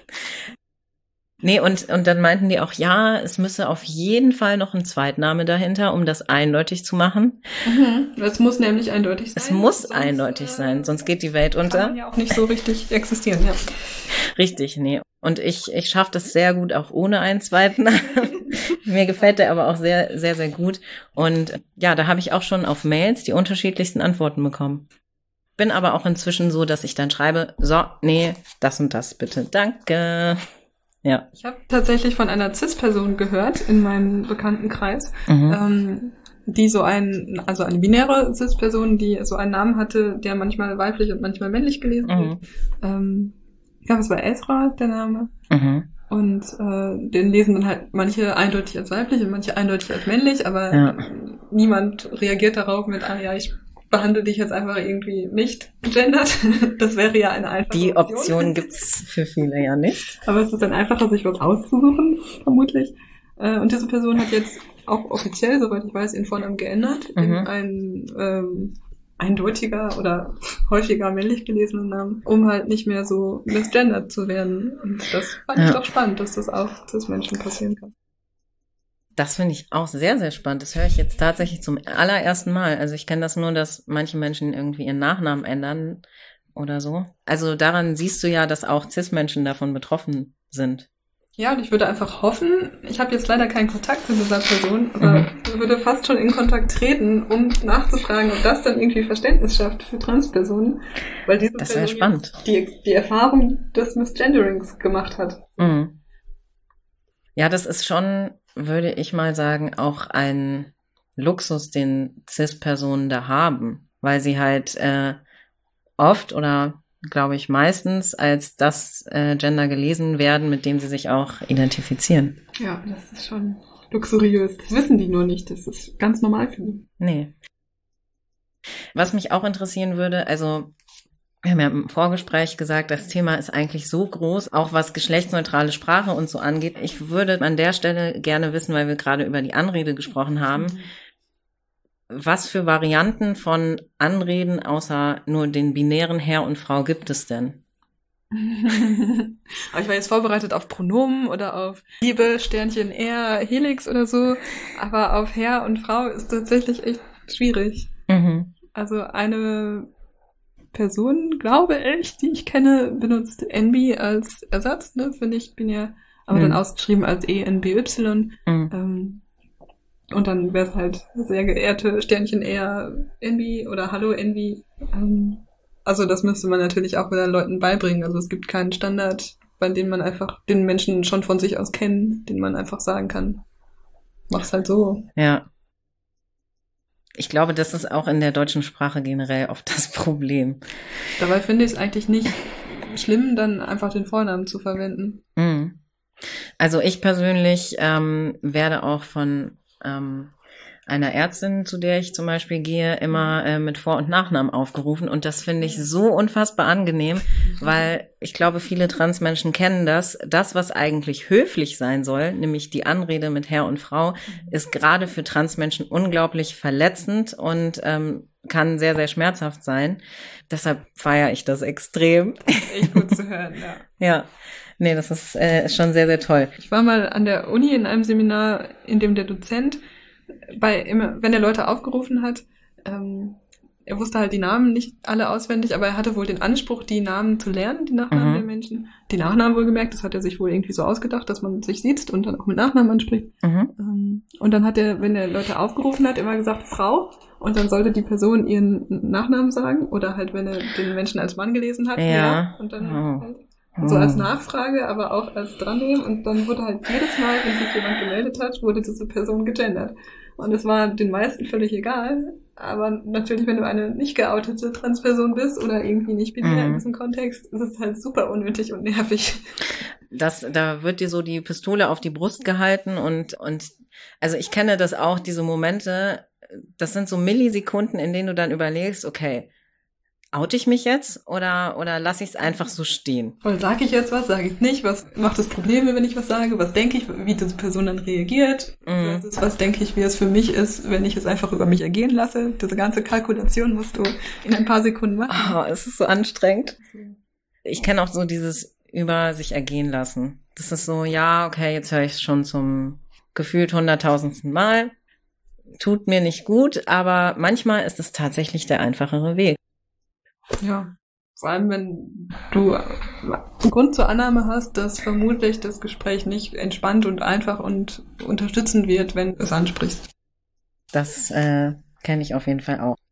Nee, und, und dann meinten die auch, ja, es müsse auf jeden Fall noch ein Zweitname dahinter, um das eindeutig zu machen. Mhm. Es muss nämlich eindeutig sein. Es muss sonst, eindeutig äh, sein, sonst geht die Welt unter. unter. Kann man ja auch nicht so richtig existieren, ja. Richtig, nee. Und ich, ich schaffe das sehr gut auch ohne einen zweiten Namen. Mir gefällt der aber auch sehr, sehr, sehr gut. Und ja, da habe ich auch schon auf Mails die unterschiedlichsten Antworten bekommen. Bin aber auch inzwischen so, dass ich dann schreibe, so, nee, das und das bitte, danke. Ja. Ich habe tatsächlich von einer Cis-Person gehört in meinem Bekanntenkreis, Mhm. ähm, die so ein, also eine binäre Cis-Person, die so einen Namen hatte, der manchmal weiblich und manchmal männlich gelesen Mhm. wird. Ähm, ich glaube, es war Ezra, der Name. Mhm. Und äh, den lesen dann halt manche eindeutig als weiblich und manche eindeutig als männlich, aber Ja. niemand reagiert darauf mit, ah ja, ich behandle dich jetzt einfach irgendwie nicht gendert. Das wäre ja eine einfache Die Option. Option gibt's für viele ja nicht. Aber es ist dann einfacher, sich was auszusuchen, vermutlich. Äh, und diese Person hat jetzt auch offiziell, soweit ich weiß, ihren Vornamen geändert Mhm. in einen ähm, eindeutiger oder häufiger männlich gelesenen Namen, um halt nicht mehr so misgendert zu werden. Und das fand Ja. ich doch spannend, dass das auch Cis-Menschen passieren kann. Das finde ich auch sehr, sehr spannend. Das höre ich jetzt tatsächlich zum allerersten Mal. Also ich kenne das nur, dass manche Menschen irgendwie ihren Nachnamen ändern oder so. Also daran siehst du ja, dass auch Cis-Menschen davon betroffen sind. Ja, und ich würde einfach hoffen, ich habe jetzt leider keinen Kontakt zu dieser Person, aber Mhm. würde fast schon in Kontakt treten, um nachzufragen, ob das dann irgendwie Verständnis schafft für Transpersonen. Weil diese Das wäre Person spannend. Die, die Erfahrung des Misgenderings gemacht hat. Mhm. Ja, das ist schon, würde ich mal sagen, auch ein Luxus, den Cis-Personen da haben, weil sie halt äh, oft oder glaube ich meistens als das äh, Gender gelesen werden, mit dem sie sich auch identifizieren. Ja, das ist schon luxuriös. Das wissen die nur nicht. Das ist ganz normal für die. Nee. Was mich auch interessieren würde, also wir haben ja im Vorgespräch gesagt, das Thema ist eigentlich so groß, auch was geschlechtsneutrale Sprache und so angeht. Ich würde an der Stelle gerne wissen, weil wir gerade über die Anrede gesprochen haben, was für Varianten von Anreden außer nur den binären Herr und Frau gibt es denn? Aber ich war jetzt vorbereitet auf Pronomen oder auf Liebe, Sternchen, er, Helix oder so. Aber auf Herr und Frau ist tatsächlich echt schwierig. Mhm. Also eine Person, glaube ich, die ich kenne, benutzt N B als Ersatz, ne, für nicht binär, aber Mhm. dann ausgeschrieben als E N B Y. Mhm. Ähm, und dann wäre es halt sehr geehrte Sternchen eher N B oder Hallo N B. Ähm, also das müsste man natürlich auch wieder Leuten beibringen. Also es gibt keinen Standard, bei dem man einfach den Menschen schon von sich aus kennen, den man einfach sagen kann. Mach's halt so. Ja. Ich glaube, das ist auch in der deutschen Sprache generell oft das Problem. Dabei finde ich es eigentlich nicht schlimm, dann einfach den Vornamen zu verwenden. Mhm. Also ich persönlich ähm, werde auch von ähm, einer Ärztin, zu der ich zum Beispiel gehe, immer äh, mit Vor- und Nachnamen aufgerufen. Und das finde ich so unfassbar angenehm, weil ich glaube, viele Transmenschen kennen das. Das, was eigentlich höflich sein soll, nämlich die Anrede mit Herr und Frau, ist gerade für Transmenschen unglaublich verletzend und ähm, kann sehr, sehr schmerzhaft sein. Deshalb feiere ich das extrem. Echt gut zu hören, ja. Ja, nee, das ist äh, schon sehr, sehr toll. Ich war mal an der Uni in einem Seminar, in dem der Dozent bei immer, wenn er Leute aufgerufen hat, ähm, er wusste halt die Namen nicht alle auswendig, aber er hatte wohl den Anspruch, die Namen zu lernen, die Nachnamen Mhm. der Menschen. Die Nachnamen wohlgemerkt, das hat er sich wohl irgendwie so ausgedacht, dass man sich sieht und dann auch mit Nachnamen anspricht. Mhm. Ähm, und dann hat er, wenn er Leute aufgerufen hat, immer gesagt Frau und dann sollte die Person ihren Nachnamen sagen oder halt, wenn er den Menschen als Mann gelesen hat, Ja. ja und dann Oh. halt so als Nachfrage, aber auch als drannehmen und dann wurde halt jedes Mal, wenn sich jemand gemeldet hat, wurde diese Person gegendert. Und es war den meisten völlig egal, aber natürlich, wenn du eine nicht geoutete Transperson bist oder irgendwie nicht binär Mhm. in diesem Kontext, ist es halt super unnötig und nervig. Das, da wird dir so die Pistole auf die Brust gehalten und, und, also ich kenne das auch, diese Momente, das sind so Millisekunden, in denen du dann überlegst, okay, oute ich mich jetzt oder, oder lasse ich es einfach so stehen? Oder sage ich jetzt was, sage ich nicht? Was macht es Probleme, wenn ich was sage? Was denke ich, wie diese Person dann reagiert? Mhm. Ist, was denke ich, wie es für mich ist, wenn ich es einfach über mich ergehen lasse? Diese ganze Kalkulation musst du in ein paar Sekunden machen. Oh, es ist so anstrengend. Ich kenne auch so dieses über sich ergehen lassen. Das ist so, ja, okay, jetzt höre ich es schon zum gefühlt hunderttausendsten Mal. Tut mir nicht gut, aber manchmal ist es tatsächlich der einfachere Weg. Ja, vor allem, wenn du einen Grund zur Annahme hast, dass vermutlich das Gespräch nicht entspannt und einfach und unterstützend wird, wenn du es ansprichst. Das äh, kenne ich auf jeden Fall auch.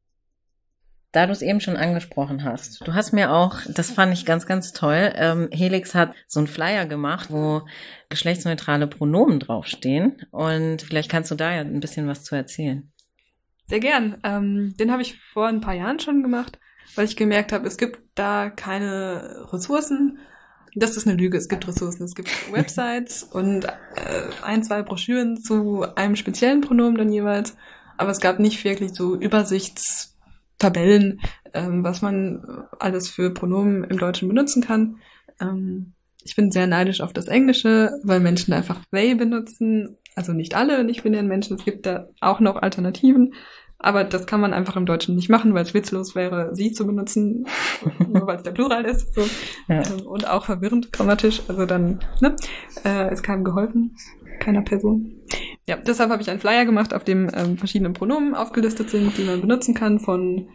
Da du es eben schon angesprochen hast, du hast mir auch, das fand ich ganz, ganz toll, ähm, Helix hat so einen Flyer gemacht, wo geschlechtsneutrale Pronomen draufstehen und vielleicht kannst du da ja ein bisschen was zu erzählen. Sehr gern. Ähm, den habe ich vor ein paar Jahren schon gemacht, weil ich gemerkt habe, es gibt da keine Ressourcen. Das ist eine Lüge, es gibt Ressourcen. Es gibt Websites und äh, ein, zwei Broschüren zu einem speziellen Pronomen dann jeweils. Aber es gab nicht wirklich so Übersichtstabellen, ähm, was man alles für Pronomen im Deutschen benutzen kann. Ähm, ich bin sehr neidisch auf das Englische, weil Menschen einfach they benutzen. Also nicht alle nicht-binären Menschen. Es gibt da auch noch Alternativen. Aber das kann man einfach im Deutschen nicht machen, weil es witzlos wäre, sie zu benutzen, nur weil es der Plural ist. So. Ja. Und auch verwirrend grammatisch. Also dann ne, äh, ist keinem geholfen, keiner Person. Ja, deshalb habe ich einen Flyer gemacht, auf dem ähm, verschiedene Pronomen aufgelistet sind, die man benutzen kann, von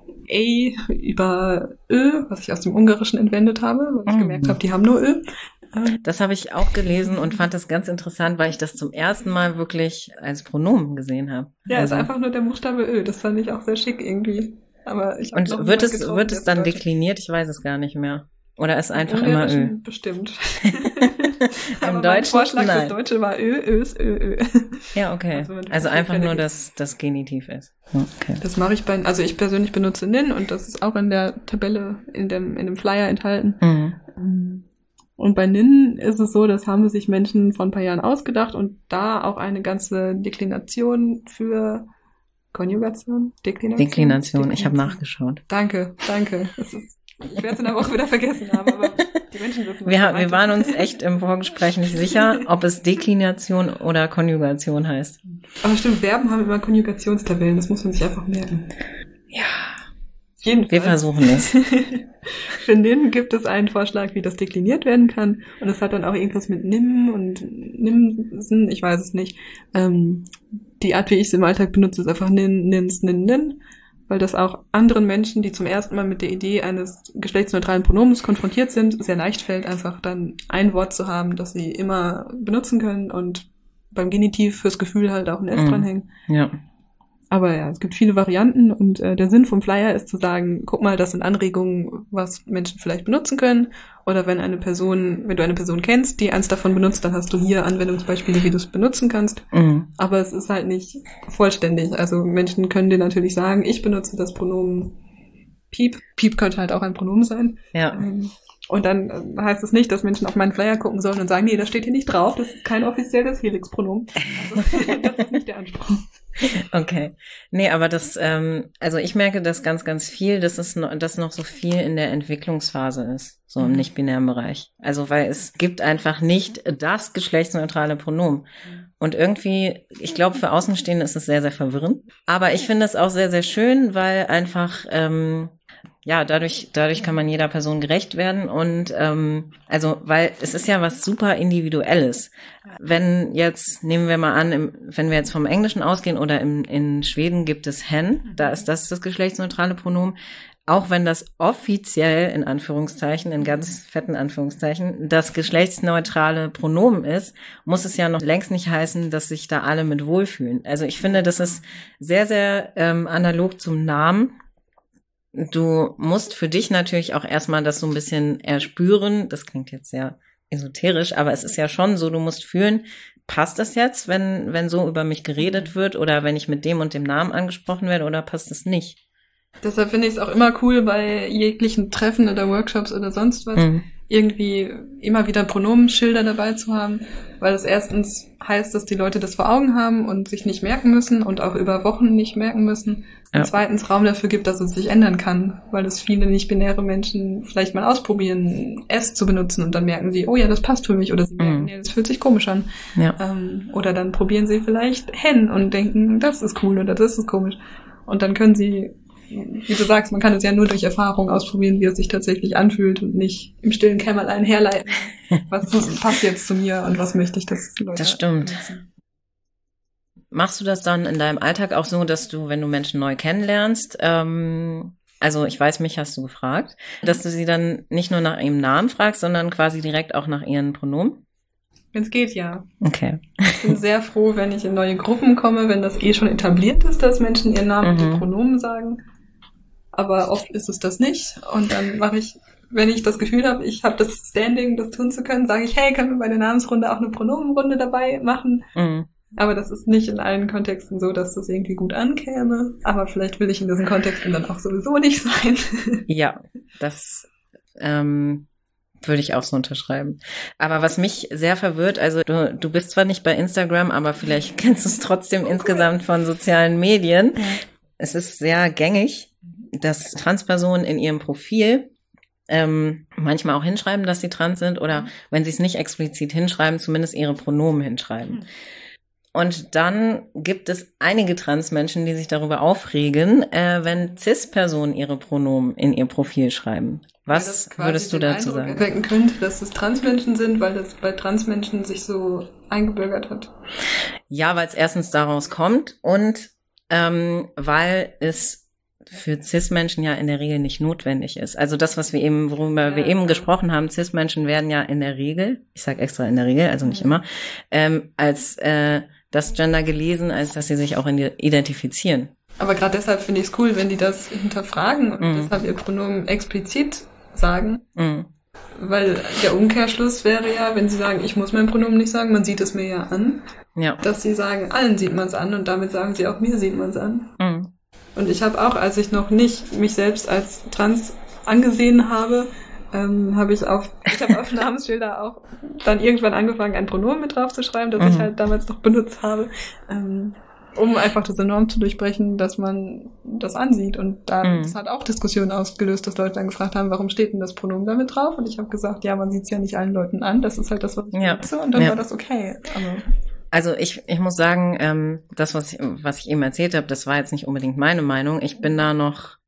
A über Ö, was ich aus dem Ungarischen entwendet habe, weil ich mhm. gemerkt habe, die haben nur Ö. Das habe ich auch gelesen und fand das ganz interessant, weil ich das zum ersten Mal wirklich als Pronomen gesehen habe. Ja, also. Ist einfach nur der Buchstabe Ö. Das fand ich auch sehr schick irgendwie. Aber ich und wird es, wird es dann dekliniert? Ich weiß es gar nicht mehr. Oder ist einfach immer Ö? Bestimmt. Im Deutschen, Vorschlag nein. Das Deutsche war Ö, Ös, Ö, Ö. Ja, okay. Also, also einfach nur, dass das Genitiv ist. Okay. Das mache ich bei, also ich persönlich benutze nin und das ist auch in der Tabelle, in dem, in dem Flyer enthalten. Mhm. Und bei nin ist es so, das haben sich Menschen vor ein paar Jahren ausgedacht und da auch eine ganze Deklination für Konjugation? Deklination? Deklination, Deklination. Ich habe nachgeschaut. Danke, danke. Es ist, ich werde es in der Woche wieder vergessen haben, aber die Menschen wissen, was wir, wir waren uns echt im Vorgespräch nicht sicher, ob es Deklination oder Konjugation heißt. Aber stimmt, Verben haben immer Konjugationstabellen, das muss man sich einfach merken. Ja. Jedenfalls. Wir versuchen es. Für nin gibt es einen Vorschlag, wie das dekliniert werden kann. Und es hat dann auch irgendwas mit nim und nimsen, ich weiß es nicht. Ähm, die Art, wie ich es im Alltag benutze, ist einfach nin, nins, nin, nin. Weil das auch anderen Menschen, die zum ersten Mal mit der Idee eines geschlechtsneutralen Pronomens konfrontiert sind, sehr leicht fällt, einfach dann ein Wort zu haben, das sie immer benutzen können und beim Genitiv fürs Gefühl halt auch ein S mm. dranhängen. Ja. Aber ja, es gibt viele Varianten und äh, der Sinn vom Flyer ist zu sagen, guck mal, das sind Anregungen, was Menschen vielleicht benutzen können. Oder wenn eine Person, wenn du eine Person kennst, die eins davon benutzt, dann hast du hier Anwendungsbeispiele, wie du es benutzen kannst. Mhm. Aber es ist halt nicht vollständig. Also Menschen können dir natürlich sagen, ich benutze das Pronomen Piep. Piep könnte halt auch ein Pronomen sein. Ja. Ähm, Und dann heißt es nicht, dass Menschen auf meinen Flyer gucken sollen und sagen, nee, das steht hier nicht drauf, das ist kein offizielles Helix-Pronomen. Also, das ist nicht der Anspruch. Okay. Nee, aber das, ähm, also ich merke das ganz, ganz viel, dass es noch, dass noch so viel in der Entwicklungsphase ist, so im nicht-binären Bereich. Also, weil es gibt einfach nicht das geschlechtsneutrale Pronomen. Und irgendwie, ich glaube, für Außenstehende ist es sehr, sehr verwirrend. Aber ich finde es auch sehr, sehr schön, weil einfach, ähm, ja, dadurch, dadurch kann man jeder Person gerecht werden und ähm, also, weil es ist ja was super Individuelles. Wenn jetzt, nehmen wir mal an, im, wenn wir jetzt vom Englischen ausgehen oder im, in Schweden gibt es hen, da ist das das geschlechtsneutrale Pronomen, auch wenn das offiziell, in Anführungszeichen, in ganz fetten Anführungszeichen, das geschlechtsneutrale Pronomen ist, muss es ja noch längst nicht heißen, dass sich da alle mit wohlfühlen. Also ich finde, das ist sehr, sehr ähm, analog zum Namen. Du musst für dich natürlich auch erstmal das so ein bisschen erspüren. Das klingt jetzt sehr esoterisch, aber es ist ja schon so, du musst fühlen, passt das jetzt, wenn wenn so über mich geredet wird oder wenn ich mit dem und dem Namen angesprochen werde oder passt es nicht? Deshalb finde ich es auch immer cool, bei jeglichen Treffen oder Workshops oder sonst was, mhm. irgendwie immer wieder Pronomenschilder dabei zu haben, weil es erstens heißt, dass die Leute das vor Augen haben und sich nicht merken müssen und auch über Wochen nicht merken müssen. Und ja. zweitens Raum dafür gibt, dass es sich ändern kann, weil es viele nicht-binäre Menschen vielleicht mal ausprobieren, S zu benutzen und dann merken sie, oh ja, das passt für mich, oder sie merken, mhm. nee, das fühlt sich komisch an. Ja. Ähm, oder dann probieren sie vielleicht Hen und denken, das ist cool oder das ist komisch. Und dann können sie, wie du sagst, man kann es ja nur durch Erfahrung ausprobieren, wie es sich tatsächlich anfühlt und nicht im stillen Kämmerlein herleiten, was passt jetzt zu mir und was möchte ich, dass Leute Das stimmt. Nutzen. Machst du das dann in deinem Alltag auch so, dass du, wenn du Menschen neu kennenlernst, ähm, also ich weiß, mich hast du gefragt, dass du sie dann nicht nur nach ihrem Namen fragst, sondern quasi direkt auch nach ihren Pronomen? Wenn es geht, ja. Okay. Ich bin sehr froh, wenn ich in neue Gruppen komme, wenn das eh schon etabliert ist, dass Menschen ihren Namen mhm. und die Pronomen sagen. Aber oft ist es das nicht. Und dann mache ich, wenn ich das Gefühl habe, ich habe das Standing, das tun zu können, sage ich, hey, können wir bei der Namensrunde auch eine Pronomenrunde dabei machen? Mhm. Aber das ist nicht in allen Kontexten so, dass das irgendwie gut ankäme. Aber vielleicht will ich in diesen Kontexten dann auch sowieso nicht sein. Ja, das ähm, würde ich auch so unterschreiben. Aber was mich sehr verwirrt, also du, du bist zwar nicht bei Instagram, aber vielleicht kennst du es trotzdem okay. insgesamt von sozialen Medien. Ja. Es ist sehr gängig, dass Transpersonen in ihrem Profil ähm, manchmal auch hinschreiben, dass sie trans sind oder wenn sie es nicht explizit hinschreiben, zumindest ihre Pronomen hinschreiben. Und dann gibt es einige Transmenschen, die sich darüber aufregen, äh, wenn Cis-Personen ihre Pronomen in ihr Profil schreiben. Was ja, würdest du dazu sagen? Erwecken könnte, dass es Transmenschen sind, weil das bei Transmenschen sich so eingebürgert hat. Ja, weil es erstens daraus kommt und ähm, weil es für Cis-Menschen ja in der Regel nicht notwendig ist. Also das, was wir eben, worüber ja, wir eben ja. gesprochen haben, Cis-Menschen werden ja in der Regel, ich sage extra in der Regel, also nicht ja. immer, ähm, als äh, das Gender gelesen, als dass sie sich auch identifizieren. Aber gerade deshalb finde ich es cool, wenn die das hinterfragen und mm. deshalb ihr Pronomen explizit sagen. Mm. Weil der Umkehrschluss wäre ja, wenn sie sagen, ich muss mein Pronomen nicht sagen, man sieht es mir ja an, ja. dass sie sagen, allen sieht man es an und damit sagen sie auch, mir sieht man es an. Mm. Und ich habe auch, als ich noch nicht mich selbst als trans angesehen habe, ähm, habe ich auf, ich habe auf Namensschilder auch dann irgendwann angefangen, ein Pronomen mit drauf zu schreiben, das mhm. ich halt damals noch benutzt habe, ähm, um einfach diese Norm zu durchbrechen, dass man das ansieht. Und da, mhm. das hat auch Diskussionen ausgelöst, dass Leute dann gefragt haben, warum steht denn das Pronomen damit drauf? Und ich habe gesagt, ja, man sieht es ja nicht allen Leuten an, das ist halt das, was ich ja. benutze. Und dann ja. war das okay. Aber Also ich ich muss sagen, ähm, das, was ich, was ich eben erzählt habe, das war jetzt nicht unbedingt meine Meinung. Ich bin da noch,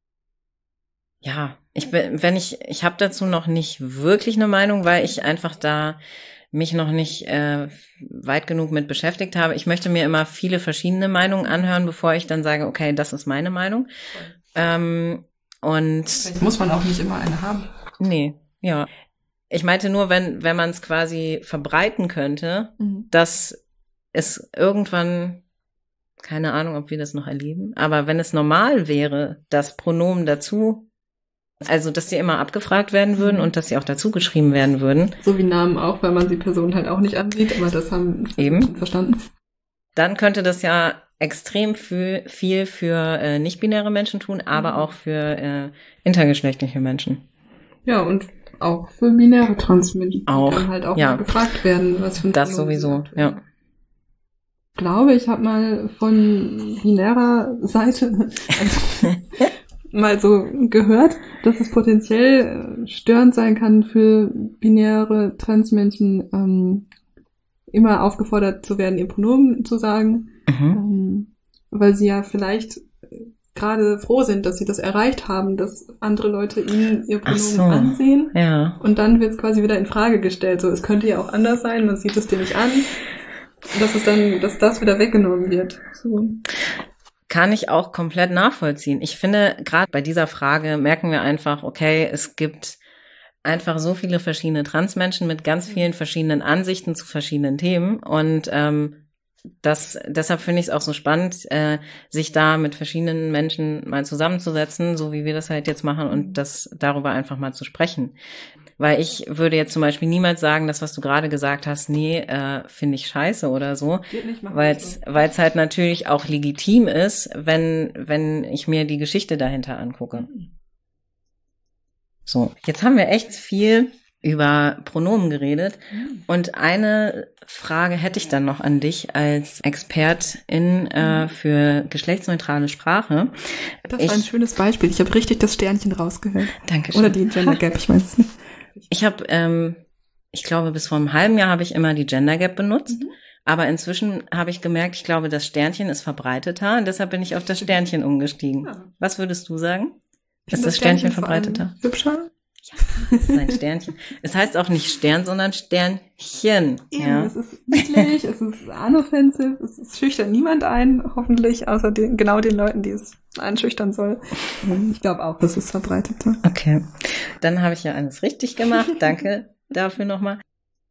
ja, ich bin, wenn ich, ich habe dazu noch nicht wirklich eine Meinung, weil ich einfach da mich noch nicht äh, weit genug mit beschäftigt habe. Ich möchte mir immer viele verschiedene Meinungen anhören, bevor ich dann sage, okay, das ist meine Meinung. Ähm, und vielleicht muss man auch nicht immer eine haben. Nee, ja. Ich meinte nur, wenn wenn man es quasi verbreiten könnte, mhm. dass es irgendwann, keine Ahnung, ob wir das noch erleben, aber wenn es normal wäre, dass Pronomen dazu, also dass sie immer abgefragt werden würden mhm. und dass sie auch dazu geschrieben werden würden. So wie Namen auch, weil man die Person halt auch nicht ansieht, aber das haben eben verstanden. Dann könnte das ja extrem viel, viel für äh, nicht-binäre Menschen tun, aber mhm. auch für äh, intergeschlechtliche Menschen. Ja, und auch für binäre Transmenschen, auch, die dann halt auch ja. mal gefragt werden, was für ein Das sowieso, ja. Ich glaube, ich habe mal von binärer Seite also, mal so gehört, dass es potenziell störend sein kann für binäre Transmenschen, ähm, immer aufgefordert zu werden, ihr Pronomen zu sagen, mhm. ähm, weil sie ja vielleicht gerade froh sind, dass sie das erreicht haben, dass andere Leute ihnen ihr Pronomen so. ansehen. Ja. Und dann wird es quasi wieder in Frage gestellt. So, es könnte ja auch anders sein, man sieht es dir nicht an. Dass es dann, dass das wieder weggenommen wird. So. Kann ich auch komplett nachvollziehen. Ich finde, gerade bei dieser Frage merken wir einfach, okay, es gibt einfach so viele verschiedene Transmenschen mit ganz vielen verschiedenen Ansichten zu verschiedenen Themen und ähm, Das, deshalb finde ich es auch so spannend, äh, sich da mit verschiedenen Menschen mal zusammenzusetzen, so wie wir das halt jetzt machen und das darüber einfach mal zu sprechen. Weil ich würde jetzt zum Beispiel niemals sagen, das, was du gerade gesagt hast, nee, äh, finde ich scheiße oder so. Weil es weil es halt natürlich auch legitim ist, wenn, wenn ich mir die Geschichte dahinter angucke. So, jetzt haben wir echt viel über Pronomen geredet. Und eine Frage hätte ich dann noch an dich als Expertin äh, für geschlechtsneutrale Sprache. Das war ein ich, schönes Beispiel. Ich habe richtig das Sternchen rausgehört. Dankeschön. Oder die Gender Gap, ich weiß es nicht. Ich habe, ähm, ich glaube, bis vor einem halben Jahr habe ich immer die Gender Gap benutzt. Mhm. Aber inzwischen habe ich gemerkt, ich glaube, das Sternchen ist verbreiteter und deshalb bin ich auf das Sternchen umgestiegen. Ja. Was würdest du sagen? Ist das, das Sternchen, Sternchen verbreiteter? Hübscher? Ja, das ist ein Sternchen. Es heißt auch nicht Stern, sondern Sternchen. Eben, ja. Es ist niedlich, es ist unoffensive, es ist, schüchtert niemand ein, hoffentlich, außer den, genau den Leuten, die es einschüchtern soll. Ich glaube auch, das ist verbreiteter. Okay, dann habe ich ja alles richtig gemacht. Danke dafür nochmal.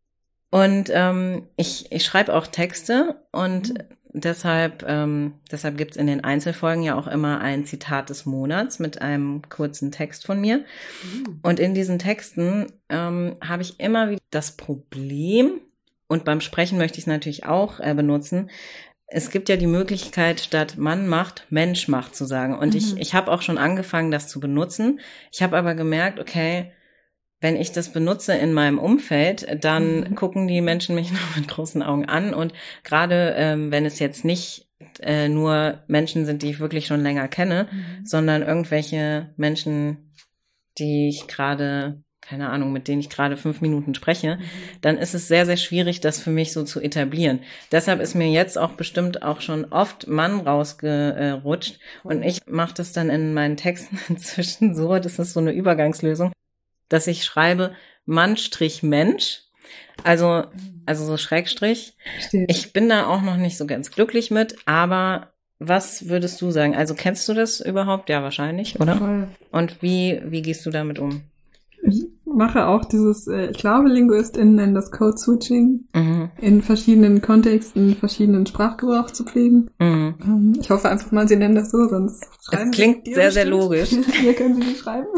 Und ähm, ich, ich schreibe auch Texte und mhm. Deshalb, ähm, deshalb gibt's in den Einzelfolgen ja auch immer ein Zitat des Monats mit einem kurzen Text von mir. Mhm. Und in diesen Texten ähm, habe ich immer wieder das Problem, und beim Sprechen möchte ich es natürlich auch äh, benutzen, es gibt ja die Möglichkeit, statt Mann macht, Mensch macht zu sagen. Und mhm. ich, ich habe auch schon angefangen, das zu benutzen. Ich habe aber gemerkt, okay, wenn ich das benutze in meinem Umfeld, dann mhm. gucken die Menschen mich noch mit großen Augen an. Und gerade ähm, wenn es jetzt nicht äh, nur Menschen sind, die ich wirklich schon länger kenne, mhm. sondern irgendwelche Menschen, die ich gerade, keine Ahnung, mit denen ich gerade fünf Minuten spreche, mhm. dann ist es sehr, sehr schwierig, das für mich so zu etablieren. Deshalb ist mir jetzt auch bestimmt auch schon oft Mann rausgerutscht. Mhm. Und ich mache das dann in meinen Texten inzwischen so, das ist so eine Übergangslösung, dass ich schreibe Mann-Mensch, also also so Schrägstrich. Steht. Ich bin da auch noch nicht so ganz glücklich mit, aber was würdest du sagen? Also kennst du das überhaupt? Ja, wahrscheinlich, oder? Voll. Und wie wie gehst du damit um? Ich mache auch dieses, ich glaube, LinguistInnen nennen das Code-Switching, mhm. in verschiedenen Kontexten, verschiedenen Sprachgebrauch zu pflegen. Mhm. Ich hoffe einfach mal, sie nennen das so, sonst schreiben es klingt sehr, bestimmt. Sehr logisch. Hier können sie nicht schreiben.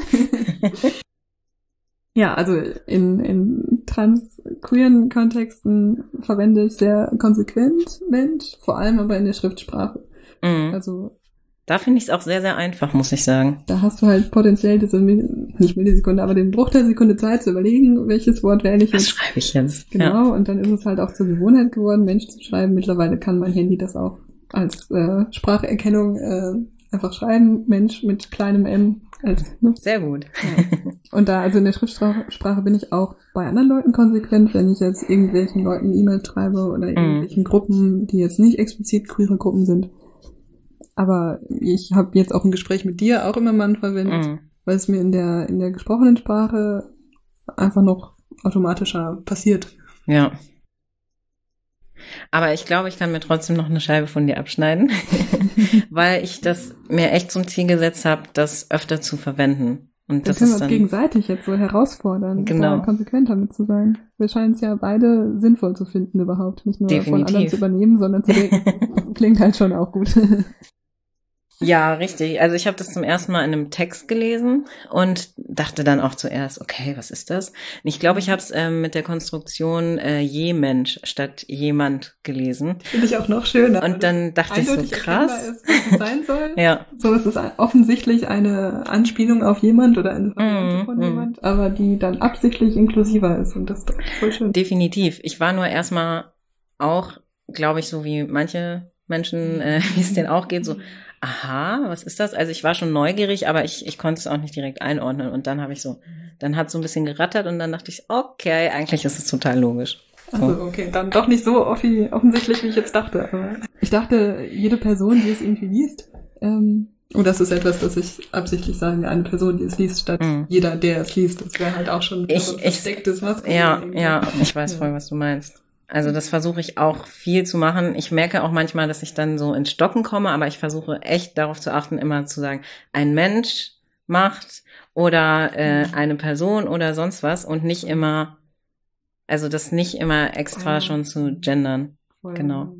Ja, also in, in trans-queeren Kontexten verwende ich sehr konsequent Mensch, vor allem aber in der Schriftsprache. Mhm. Also da finde ich es auch sehr, sehr einfach, muss ich sagen. Da hast du halt potenziell diese, nicht Millisekunde, aber den Bruchteil Sekunde Zeit zu überlegen, welches Wort wähle ich jetzt. Was schreibe ich jetzt? Genau, ja. Und dann ist es halt auch zur Gewohnheit geworden, Mensch zu schreiben. Mittlerweile kann mein Handy das auch als äh, Spracherkennung äh, einfach schreiben, Mensch mit kleinem M. Als, ne? Sehr gut. Ja. Und da, also in der Schriftsprache bin ich auch bei anderen Leuten konsequent, wenn ich jetzt irgendwelchen Leuten E-Mails schreibe oder irgendwelchen mm. Gruppen, die jetzt nicht explizit queere Gruppen sind. Aber ich habe jetzt auch ein Gespräch mit dir auch immer Mann verwendet, mm. weil es mir in der in der gesprochenen Sprache einfach noch automatischer passiert. Ja. Aber ich glaube, ich kann mir trotzdem noch eine Scheibe von dir abschneiden, weil ich das mir echt zum Ziel gesetzt habe, das öfter zu verwenden. Und das dann können ist wir uns dann gegenseitig jetzt so herausfordern, genau. da konsequent damit zu sein. Wir scheinen es ja beide sinnvoll zu finden überhaupt, nicht nur Definitiv. Von anderen zu übernehmen, sondern zu denken, klingt halt schon auch gut. Ja, richtig. Also ich habe das zum ersten Mal in einem Text gelesen und dachte dann auch zuerst, okay, was ist das? Und ich glaube, ich habe es ähm, mit der Konstruktion äh, je Mensch statt jemand gelesen. Finde ich auch noch schöner. Und dann dachte ich so, krass. Ist, was es sein soll. Ja. So ist es offensichtlich eine Anspielung auf jemand oder eine Variante mm, von mm. jemand, aber die dann absichtlich inklusiver ist und das ist doch voll schön. Definitiv. Ich war nur erstmal auch, glaube ich, so wie manche Menschen, äh, wie es denen auch geht, so aha, was ist das? Also ich war schon neugierig, aber ich ich konnte es auch nicht direkt einordnen. Und dann habe ich so, dann hat so ein bisschen gerattert und dann dachte ich, okay, eigentlich ist es total logisch. So. Also okay, dann doch nicht so offensichtlich, wie ich jetzt dachte. Aber ich dachte, jede Person, die es irgendwie liest, ähm, und das ist etwas, das ich absichtlich sage, eine Person, die es liest, statt mm. jeder, der es liest. Das wäre halt auch schon ich, so ein verstecktes Masken. Ja, ja, ich weiß voll, was du meinst. Also das versuche ich auch viel zu machen. Ich merke auch manchmal, dass ich dann so ins Stocken komme, aber ich versuche echt darauf zu achten, immer zu sagen, ein Mensch macht oder äh, eine Person oder sonst was und nicht immer, also das nicht immer extra oh. schon zu gendern. Voll. Genau.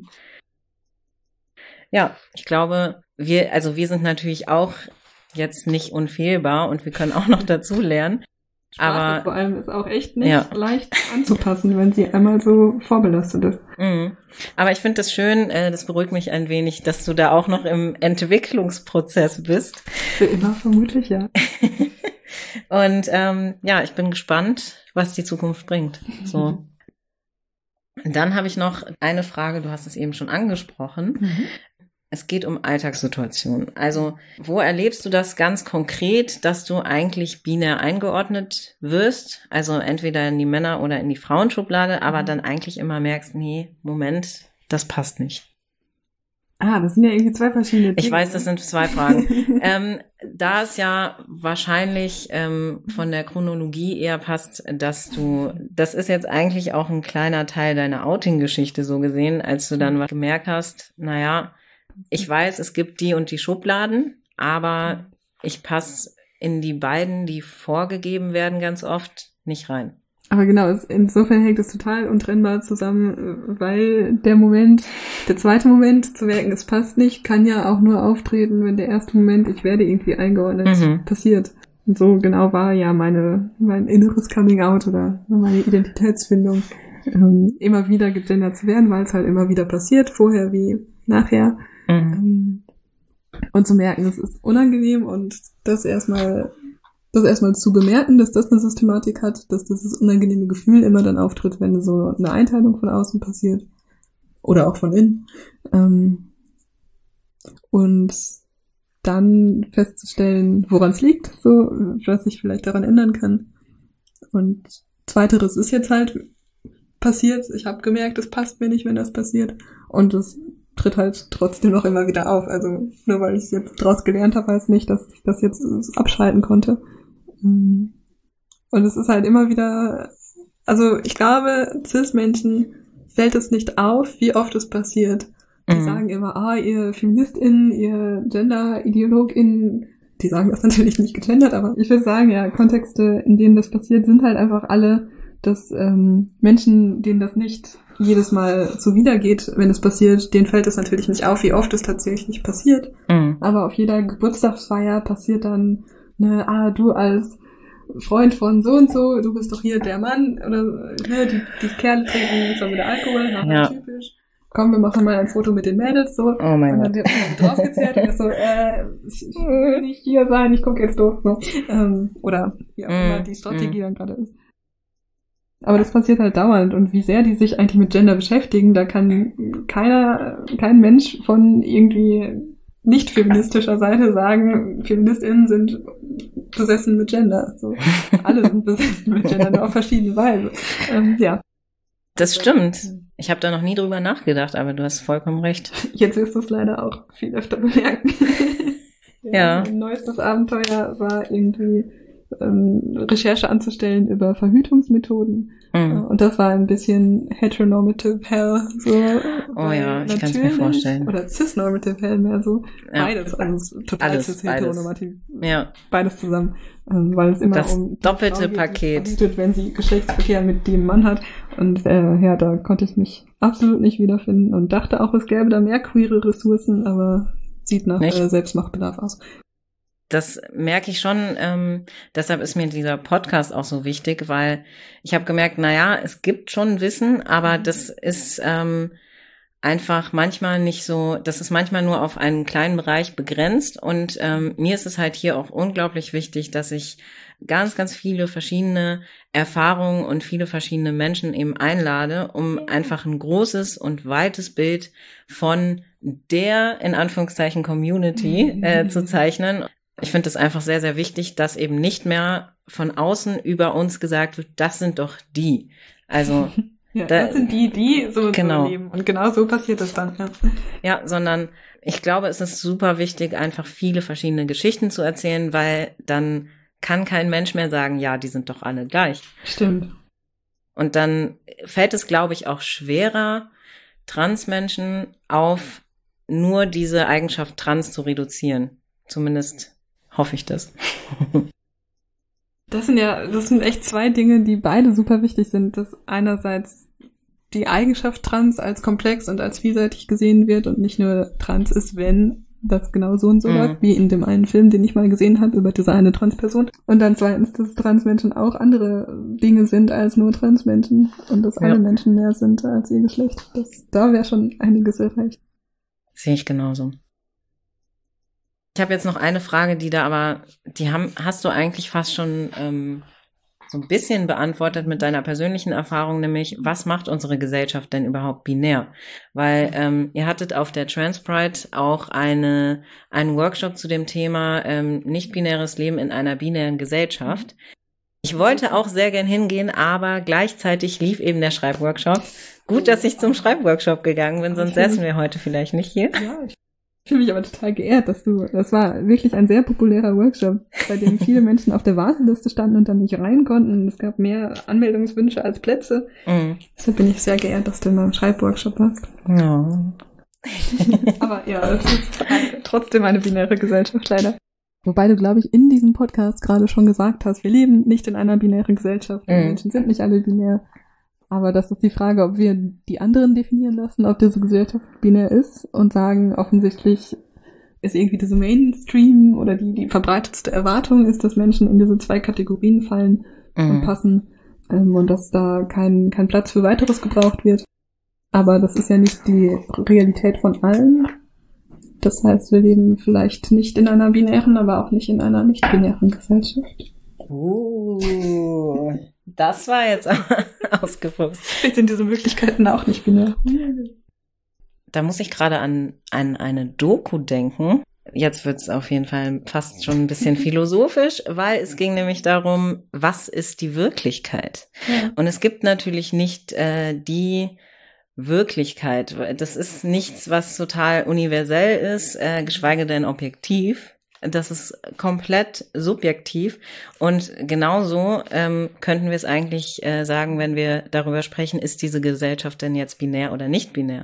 Ja, ich glaube, wir, also wir sind natürlich auch jetzt nicht unfehlbar und wir können auch noch dazu lernen. Sprache aber vor allem ist auch echt nicht ja. leicht anzupassen, wenn sie einmal so vorbelastet ist. Mhm. Aber ich finde das schön, äh, das beruhigt mich ein wenig, dass du da auch noch im Entwicklungsprozess bist. Für immer vermutlich, ja. Und ähm, ja, ich bin gespannt, was die Zukunft bringt. So. Dann habe ich noch eine Frage, du hast es eben schon angesprochen. Mhm. Es geht um Alltagssituationen. Also, wo erlebst du das ganz konkret, dass du eigentlich binär eingeordnet wirst? Also entweder in die Männer- oder in die Frauenschublade, aber dann eigentlich immer merkst, nee, Moment, das passt nicht. Ah, das sind ja irgendwie zwei verschiedene Dinge. Ich weiß, das sind zwei Fragen. ähm, da es ja wahrscheinlich ähm, von der Chronologie eher passt, dass du, das ist jetzt eigentlich auch ein kleiner Teil deiner Outing-Geschichte so gesehen, als du dann gemerkt hast, naja, ich weiß, es gibt die und die Schubladen, aber ich passe in die beiden, die vorgegeben werden, ganz oft nicht rein. Aber genau, es, insofern hängt es total untrennbar zusammen, weil der Moment, der zweite Moment zu merken, es passt nicht, kann ja auch nur auftreten, wenn der erste Moment, ich werde irgendwie eingeordnet, mhm. passiert. Und so genau war ja meine, mein inneres Coming Out oder meine Identitätsfindung, ähm, immer wieder gegendert zu werden, weil es halt immer wieder passiert, vorher wie nachher. Mhm. Und zu merken, es ist unangenehm und das erstmal, das erstmal zu bemerken, dass das eine Systematik hat, dass dieses unangenehme Gefühl immer dann auftritt, wenn so eine Einteilung von außen passiert. Oder auch von innen. Und dann festzustellen, woran es liegt, so, was ich vielleicht daran ändern kann. Und zweiteres ist jetzt halt passiert. Ich habe gemerkt, es passt mir nicht, wenn das passiert. Und es tritt halt trotzdem noch immer wieder auf. Also nur weil ich jetzt draus gelernt habe, heißt nicht, dass ich das jetzt abschalten konnte. Und es ist halt immer wieder, also ich glaube, Cis-Menschen fällt es nicht auf, wie oft es passiert. Die mhm. sagen immer, ah, ihr FeministInnen, ihr Gender-IdeologInnen, die sagen das natürlich nicht gegendert, aber ich würde sagen, ja, Kontexte, in denen das passiert, sind halt einfach alle, dass ähm, Menschen, denen das nicht jedes Mal so wiedergeht, wenn es passiert, denen fällt es natürlich nicht auf, wie oft es tatsächlich passiert. Mhm. Aber auf jeder Geburtstagsfeier passiert dann, ne, ah, du als Freund von so und so, du bist doch hier der Mann, oder ne, die, die Kerle trinken schon wieder Alkohol, haha, ja. Typisch. Komm, wir machen mal ein Foto mit den Mädels, so. Oh mein und dann wird man draufgezerrt und ist so, äh, ich will nicht hier sein, ich gucke jetzt doof, so. Ähm, oder wie auch immer mm, die Strategie mm. dann gerade ist. Aber das passiert halt dauernd und wie sehr die sich eigentlich mit Gender beschäftigen, da kann keiner, kein Mensch von irgendwie nicht feministischer Seite sagen, FeministInnen sind besessen mit Gender. So. Alle sind besessen mit Gender, nur auf verschiedene Weise. Ähm, ja. Das stimmt. Ich habe da noch nie drüber nachgedacht, aber du hast vollkommen recht. Jetzt wirst du es leider auch viel öfter bemerken. ja. ja. Mein neuestes Abenteuer war irgendwie ähm, Recherche anzustellen über Verhütungsmethoden. Mhm. Und das war ein bisschen heteronormative hell. So, oh ja, ich kann es mir vorstellen. Oder cisnormative hell mehr so. Ja. Beides, also total Alles, cis heteronormativ. Ja. Beides zusammen. Ähm, weil es immer das um doppelte Paket verhütet, wenn sie Geschlechtsverkehr mit dem Mann hat. Und äh, ja, da konnte ich mich absolut nicht wiederfinden und dachte auch, es gäbe da mehr queere Ressourcen, aber sieht nach äh, Selbstmachtbedarf aus. Das merke ich schon, ähm, deshalb ist mir dieser Podcast auch so wichtig, weil ich habe gemerkt, naja, es gibt schon Wissen, aber das ist ähm, einfach manchmal nicht so, das ist manchmal nur auf einen kleinen Bereich begrenzt und ähm, mir ist es halt hier auch unglaublich wichtig, dass ich ganz, ganz viele verschiedene Erfahrungen und viele verschiedene Menschen eben einlade, um einfach ein großes und weites Bild von der, in Anführungszeichen, Community äh, zu zeichnen. Ich finde es einfach sehr, sehr wichtig, dass eben nicht mehr von außen über uns gesagt wird, das sind doch die. Also ja, da, das sind die, die so, genau. so leben. Und genau so passiert das dann. Ja. ja, sondern ich glaube, es ist super wichtig, einfach viele verschiedene Geschichten zu erzählen, weil dann kann kein Mensch mehr sagen, ja, die sind doch alle gleich. Stimmt. Und dann fällt es, glaube ich, auch schwerer, Transmenschen auf nur diese Eigenschaft trans zu reduzieren. Zumindest hoffe ich das. Das sind ja, das sind echt zwei Dinge, die beide super wichtig sind. Dass einerseits die Eigenschaft trans als komplex und als vielseitig gesehen wird und nicht nur trans ist, wenn das genau so und so Mhm. läuft, wie in dem einen Film, den ich mal gesehen habe über diese eine Transperson. Und dann zweitens, dass Transmenschen auch andere Dinge sind als nur Transmenschen und dass Ja. alle Menschen mehr sind als ihr Geschlecht. Das, da wäre schon einiges erreicht. Sehe ich genauso. Ich habe jetzt noch eine Frage, die da aber, die haben, hast du eigentlich fast schon ähm, so ein bisschen beantwortet mit deiner persönlichen Erfahrung, nämlich, was macht unsere Gesellschaft denn überhaupt binär? Weil ähm, ihr hattet auf der Transpride auch eine einen Workshop zu dem Thema ähm, nicht-binäres Leben in einer binären Gesellschaft. Ich wollte auch sehr gern hingehen, aber gleichzeitig lief eben der Schreibworkshop. Gut, dass ich zum Schreibworkshop gegangen bin, sonst säßen wir heute vielleicht nicht hier. Ja, ich fühle mich aber total geehrt, dass du, das war wirklich ein sehr populärer Workshop, bei dem viele Menschen auf der Warteliste standen und dann nicht rein konnten. Es gab mehr Anmeldungswünsche als Plätze. Mhm. Deshalb bin ich sehr geehrt, dass du in meinem Schreibworkshop warst. Ja. Aber ja, es ist ein, trotzdem eine binäre Gesellschaft, leider. Wobei du, glaube ich, in diesem Podcast gerade schon gesagt hast, wir leben nicht in einer binären Gesellschaft. Die Mhm. Menschen sind nicht alle binär. Aber das ist die Frage, ob wir die anderen definieren lassen, ob diese Gesellschaft binär ist und sagen, offensichtlich ist irgendwie diese Mainstream oder die, die verbreitetste Erwartung ist, dass Menschen in diese zwei Kategorien fallen und Mhm. passen ähm, und dass da kein, kein Platz für weiteres gebraucht wird. Aber das ist ja nicht die Realität von allen. Das heißt, wir leben vielleicht nicht in einer binären, aber auch nicht in einer nicht-binären Gesellschaft. Uh, das war jetzt aber ausgefuchst. Vielleicht sind diese Möglichkeiten auch nicht binär. Da muss ich gerade an, an eine Doku denken. Jetzt wird's auf jeden Fall fast schon ein bisschen philosophisch, weil es ging nämlich darum, was ist die Wirklichkeit? Ja. Und es gibt natürlich nicht äh, die Wirklichkeit. Das ist nichts, was total universell ist, äh, geschweige denn objektiv. Das ist komplett subjektiv. Und genauso ähm, könnten wir es eigentlich äh, sagen, wenn wir darüber sprechen, ist diese Gesellschaft denn jetzt binär oder nicht binär?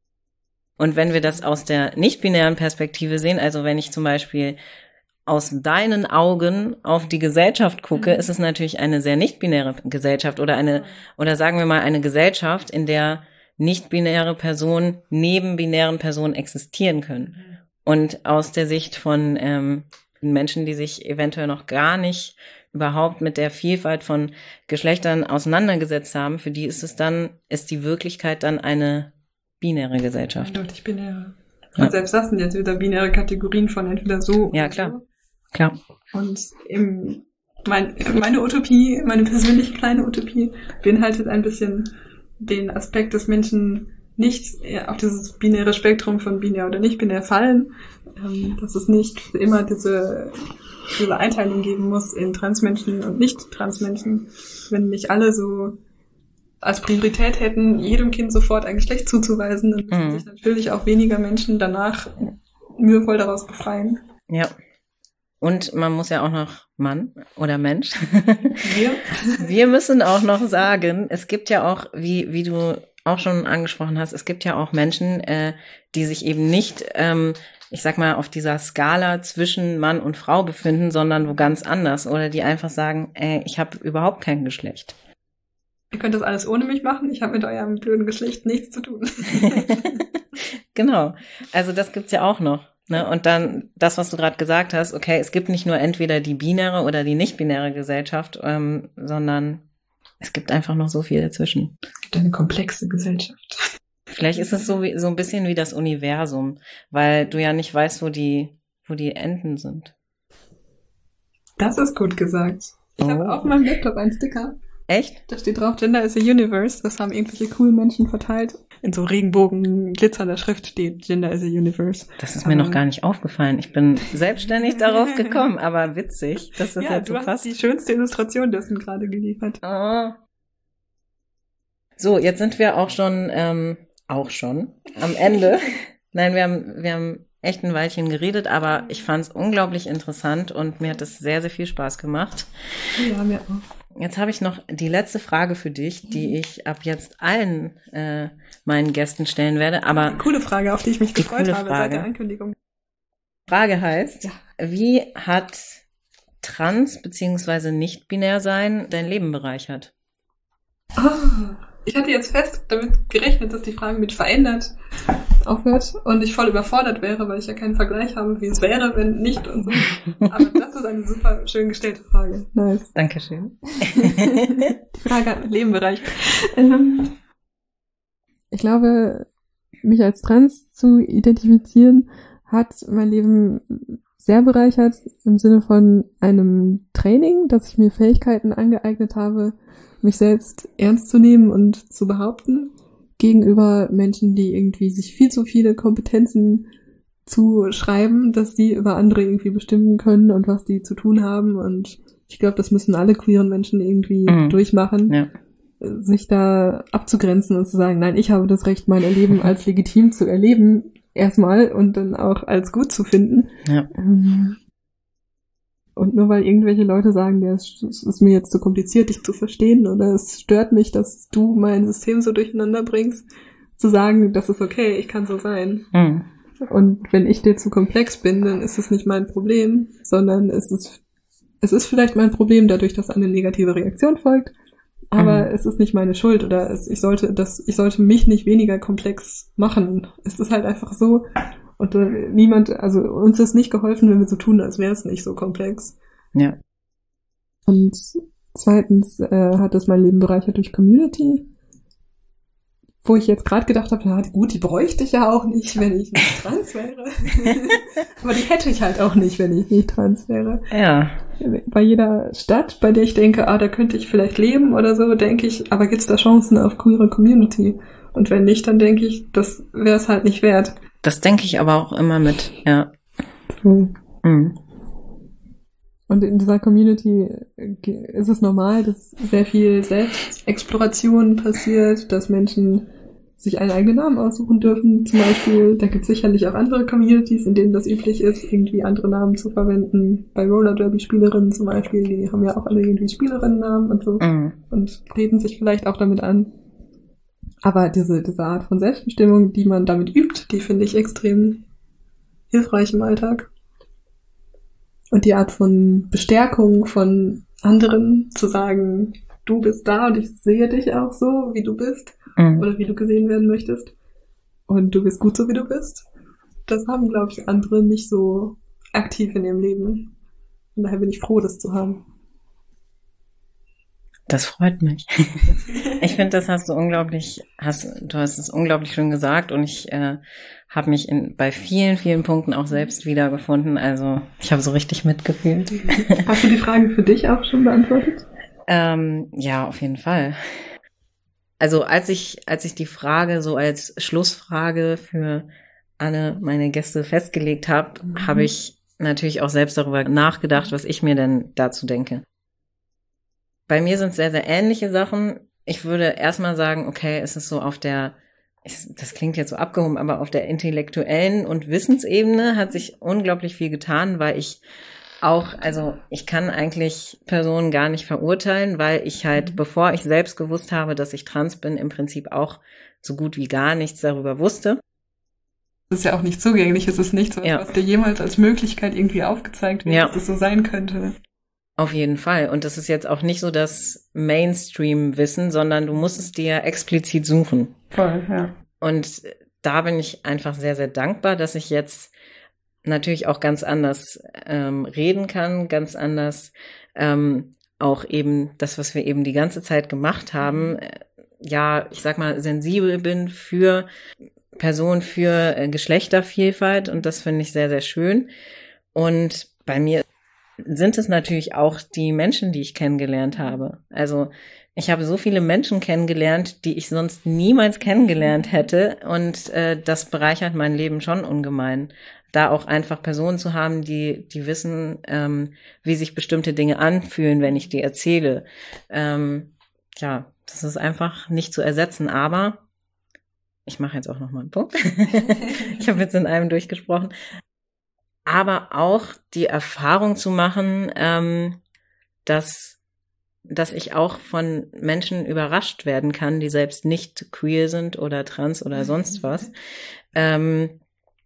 Und wenn wir das aus der nicht-binären Perspektive sehen, also wenn ich zum Beispiel aus deinen Augen auf die Gesellschaft gucke, Mhm. ist es natürlich eine sehr nicht-binäre Gesellschaft oder eine, oder sagen wir mal eine Gesellschaft, in der nicht-binäre Personen neben binären Personen existieren können. Und aus der Sicht von ähm, Menschen, die sich eventuell noch gar nicht überhaupt mit der Vielfalt von Geschlechtern auseinandergesetzt haben, für die ist es dann, ist die Wirklichkeit dann eine binäre Gesellschaft. Eindeutig binäre. Ja. Und selbst das sind jetzt wieder binäre Kategorien von entweder so Ja, oder klar. so. Klar. Und im, mein, meine Utopie, meine persönliche kleine Utopie beinhaltet ein bisschen den Aspekt, dass Menschen nicht auf dieses binäre Spektrum von binär oder nicht binär fallen, ähm, dass es nicht immer diese, diese Einteilung geben muss in Transmenschen und Nicht-Transmenschen, wenn nicht alle so als Priorität hätten, jedem Kind sofort ein Geschlecht zuzuweisen, dann müssen Mhm. sich natürlich auch weniger Menschen danach mühevoll daraus befreien. Ja. Und man muss ja auch noch Mann oder Mensch. Wir? Wir müssen auch noch sagen, es gibt ja auch, wie, wie du auch schon angesprochen hast, es gibt ja auch Menschen, äh, die sich eben nicht, ähm, ich sag mal, auf dieser Skala zwischen Mann und Frau befinden, sondern wo ganz anders. Oder die einfach sagen, ey, ich habe überhaupt kein Geschlecht. Ihr könnt das alles ohne mich machen, ich habe mit eurem blöden Geschlecht nichts zu tun. Genau. Also das gibt's ja auch noch. Ne? Und dann das, was du gerade gesagt hast, okay, es gibt nicht nur entweder die binäre oder die nicht-binäre Gesellschaft, ähm, sondern es gibt einfach noch so viel dazwischen. Es gibt eine komplexe Gesellschaft. Vielleicht ist es so wie, so ein bisschen wie das Universum, weil du ja nicht weißt, wo die, wo die Enden sind. Das ist gut gesagt. Ich Oh. habe auf meinem Laptop einen Sticker. Echt? Da steht drauf, Gender is a Universe. Das haben irgendwelche coolen Menschen verteilt. In so Regenbogen, glitzernder Schrift steht, Gender is a Universe. Das ist mir Aber- noch gar nicht aufgefallen. Ich bin selbstständig darauf gekommen, aber witzig, dass das Ja, jetzt du so hast passt. die schönste Illustration dessen gerade geliefert. Oh. So, jetzt sind wir auch schon, ähm, auch schon am Ende. Nein, wir haben, wir haben echt ein Weilchen geredet, aber ich fand es unglaublich interessant und mir hat es sehr, sehr viel Spaß gemacht. Ja, mir auch. Jetzt habe ich noch die letzte Frage für dich, die ich ab jetzt allen äh, meinen Gästen stellen werde. Aber Eine coole Frage, auf die ich mich Die gefreut coole habe Frage. seit der Ankündigung. Frage heißt, Ja. wie hat trans- bzw. nicht-binär sein dein Leben bereichert? Oh, ich hatte jetzt fest damit gerechnet, dass die Frage mit verändert aufhört und ich voll überfordert wäre, weil ich ja keinen Vergleich habe, wie es wäre, wenn nicht und so. Aber das ist eine super schön gestellte Frage. Nice. Dankeschön. Die Frage hat mein Leben bereichert. Ähm, ich glaube, mich als trans zu identifizieren, hat mein Leben sehr bereichert im Sinne von einem Training, dass ich mir Fähigkeiten angeeignet habe, mich selbst ernst zu nehmen und zu behaupten gegenüber Menschen, die irgendwie sich viel zu viele Kompetenzen zuschreiben, dass die über andere irgendwie bestimmen können und was die zu tun haben. Und ich glaube, das müssen alle queeren Menschen irgendwie mhm. durchmachen, ja. sich da abzugrenzen und zu sagen, nein, ich habe das Recht, mein Erleben als legitim zu erleben, erstmal und dann auch als gut zu finden. Ja. Und nur weil irgendwelche Leute sagen, ja, es ist mir jetzt zu kompliziert, dich zu verstehen oder es stört mich, dass du mein System so durcheinander bringst, zu sagen, das ist okay, ich kann so sein. Mhm. Und wenn ich dir zu komplex bin, dann ist es nicht mein Problem, sondern es ist, es ist vielleicht mein Problem dadurch, dass eine negative Reaktion folgt, aber mhm. es ist nicht meine Schuld oder es, ich sollte das, ich sollte mich nicht weniger komplex machen. Es ist halt einfach so. Und äh, niemand, also uns ist nicht geholfen, wenn wir so tun, als wäre es nicht so komplex. Ja. Und zweitens äh, hat es mein Leben bereichert durch Community, wo ich jetzt gerade gedacht habe, ja gut, die bräuchte ich ja auch nicht, wenn ich nicht trans wäre. Aber die hätte ich halt auch nicht, wenn ich nicht trans wäre. Ja. Bei jeder Stadt, bei der ich denke, ah, da könnte ich vielleicht leben oder so, denke ich, aber gibt's da Chancen auf queere Community? Und wenn nicht, dann denke ich, das wäre es halt nicht wert. Das denke ich aber auch immer mit, ja. Mhm. Mhm. Und in dieser Community ist es normal, dass sehr viel Selbstexploration passiert, dass Menschen sich einen eigenen Namen aussuchen dürfen, zum Beispiel. Da gibt es sicherlich auch andere Communities, in denen das üblich ist, irgendwie andere Namen zu verwenden. Bei Roller Derby Spielerinnen zum Beispiel, die haben ja auch alle irgendwie Spielerinnennamen und so mhm. und reden sich vielleicht auch damit an. Aber diese, diese Art von Selbstbestimmung, die man damit übt, die finde ich extrem hilfreich im Alltag. Und die Art von Bestärkung von anderen, zu sagen, du bist da und ich sehe dich auch so, wie du bist, mhm. oder wie du gesehen werden möchtest. Und du bist gut so, wie du bist. Das haben, glaube ich, andere nicht so aktiv in ihrem Leben. Und daher bin ich froh, das zu haben. Das freut mich. Ich finde, das hast du unglaublich, hast, du hast es unglaublich schön gesagt und ich äh, habe mich in, bei vielen, vielen Punkten auch selbst wiedergefunden. Also ich habe so richtig mitgefühlt. Hast du die Frage für dich auch schon beantwortet? ähm, ja, auf jeden Fall. Also als ich, als ich die Frage so als Schlussfrage für alle meine Gäste festgelegt habe, mhm. habe ich natürlich auch selbst darüber nachgedacht, was ich mir denn dazu denke. Bei mir sind es sehr, sehr ähnliche Sachen. Ich würde erstmal sagen, okay, es ist so auf der, das klingt jetzt so abgehoben, aber auf der intellektuellen und Wissensebene hat sich unglaublich viel getan, weil ich auch, also ich kann eigentlich Personen gar nicht verurteilen, weil ich halt, bevor ich selbst gewusst habe, dass ich trans bin, im Prinzip auch so gut wie gar nichts darüber wusste. Es ist ja auch nicht zugänglich, es ist nichts, ja. was dir jemals als Möglichkeit irgendwie aufgezeigt wird, ja. dass es so sein könnte. Auf jeden Fall. Und das ist jetzt auch nicht so das Mainstream-Wissen, sondern du musst es dir explizit suchen. Voll, ja. Und da bin ich einfach sehr, sehr dankbar, dass ich jetzt natürlich auch ganz anders ähm, reden kann, ganz anders ähm, auch eben das, was wir eben die ganze Zeit gemacht haben, äh, ja, ich sag mal, sensibel bin für Personen, für äh, Geschlechtervielfalt und das finde ich sehr, sehr schön. Und bei mir sind es natürlich auch die Menschen, die ich kennengelernt habe. Also ich habe so viele Menschen kennengelernt, die ich sonst niemals kennengelernt hätte und äh, das bereichert mein Leben schon ungemein. Da auch einfach Personen zu haben, die die wissen, ähm, wie sich bestimmte Dinge anfühlen, wenn ich die erzähle. Ähm, ja, das ist einfach nicht zu ersetzen, aber ich mache jetzt auch noch mal einen Punkt. Ich habe jetzt in einem durchgesprochen. Aber auch die Erfahrung zu machen, ähm, dass, dass ich auch von Menschen überrascht werden kann, die selbst nicht queer sind oder trans oder sonst was. Ähm,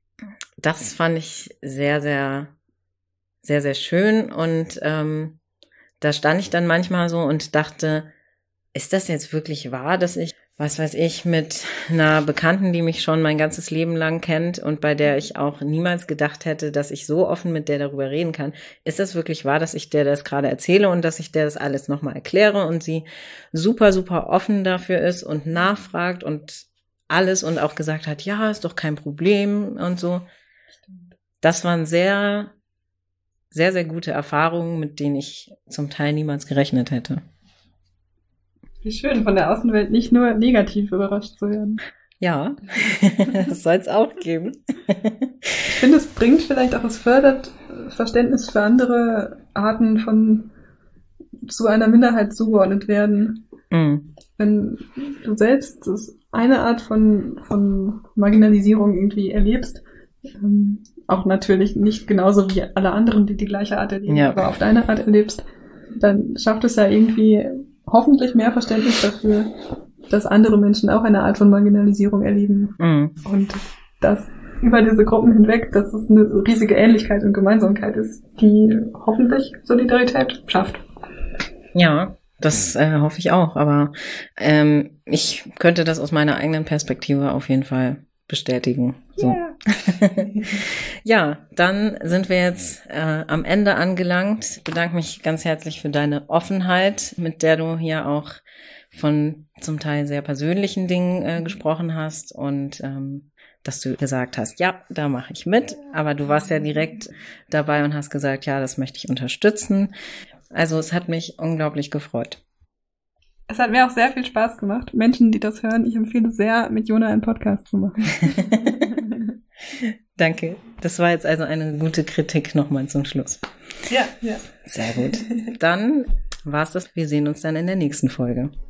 das fand ich sehr, sehr, sehr, sehr schön. Und ähm, da stand ich dann manchmal so und dachte, ist das jetzt wirklich wahr, dass ich was weiß ich, mit einer Bekannten, die mich schon mein ganzes Leben lang kennt und bei der ich auch niemals gedacht hätte, dass ich so offen mit der darüber reden kann. Ist das wirklich wahr, dass ich der das gerade erzähle und dass ich der das alles nochmal erkläre und sie super, super offen dafür ist und nachfragt und alles und auch gesagt hat, ja, ist doch kein Problem und so. Das waren sehr, sehr, sehr gute Erfahrungen, mit denen ich zum Teil niemals gerechnet hätte. Wie schön, von der Außenwelt nicht nur negativ überrascht zu werden. Ja, das soll es auch geben. Ich finde, es bringt vielleicht auch, es fördert Verständnis für andere Arten von zu einer Minderheit zugeordnet werden. Mhm. Wenn du selbst das eine Art von, von Marginalisierung irgendwie erlebst, ähm, auch natürlich nicht genauso wie alle anderen, die die gleiche Art erleben, ja. aber auf deine Art erlebst, dann schafft es ja irgendwie hoffentlich mehr Verständnis dafür, dass andere Menschen auch eine Art von Marginalisierung erleben. Mhm. Und dass über diese Gruppen hinweg, dass es eine riesige Ähnlichkeit und Gemeinsamkeit ist, die hoffentlich Solidarität schafft. Ja, das äh, hoffe ich auch. Aber ähm, ich könnte das aus meiner eigenen Perspektive auf jeden Fall bestätigen. So. Yeah. Ja, dann sind wir jetzt äh, am Ende angelangt. Ich bedanke mich ganz herzlich für deine Offenheit, mit der du hier auch von zum Teil sehr persönlichen Dingen äh, gesprochen hast und ähm, dass du gesagt hast, ja, da mache ich mit. Aber du warst ja direkt dabei und hast gesagt, ja, das möchte ich unterstützen. Also es hat mich unglaublich gefreut. Es hat mir auch sehr viel Spaß gemacht. Menschen, die das hören, ich empfehle sehr, mit Jona einen Podcast zu machen. Danke. Das war jetzt also eine gute Kritik nochmal zum Schluss. Ja, ja. Sehr gut. Dann war's das. Wir sehen uns dann in der nächsten Folge.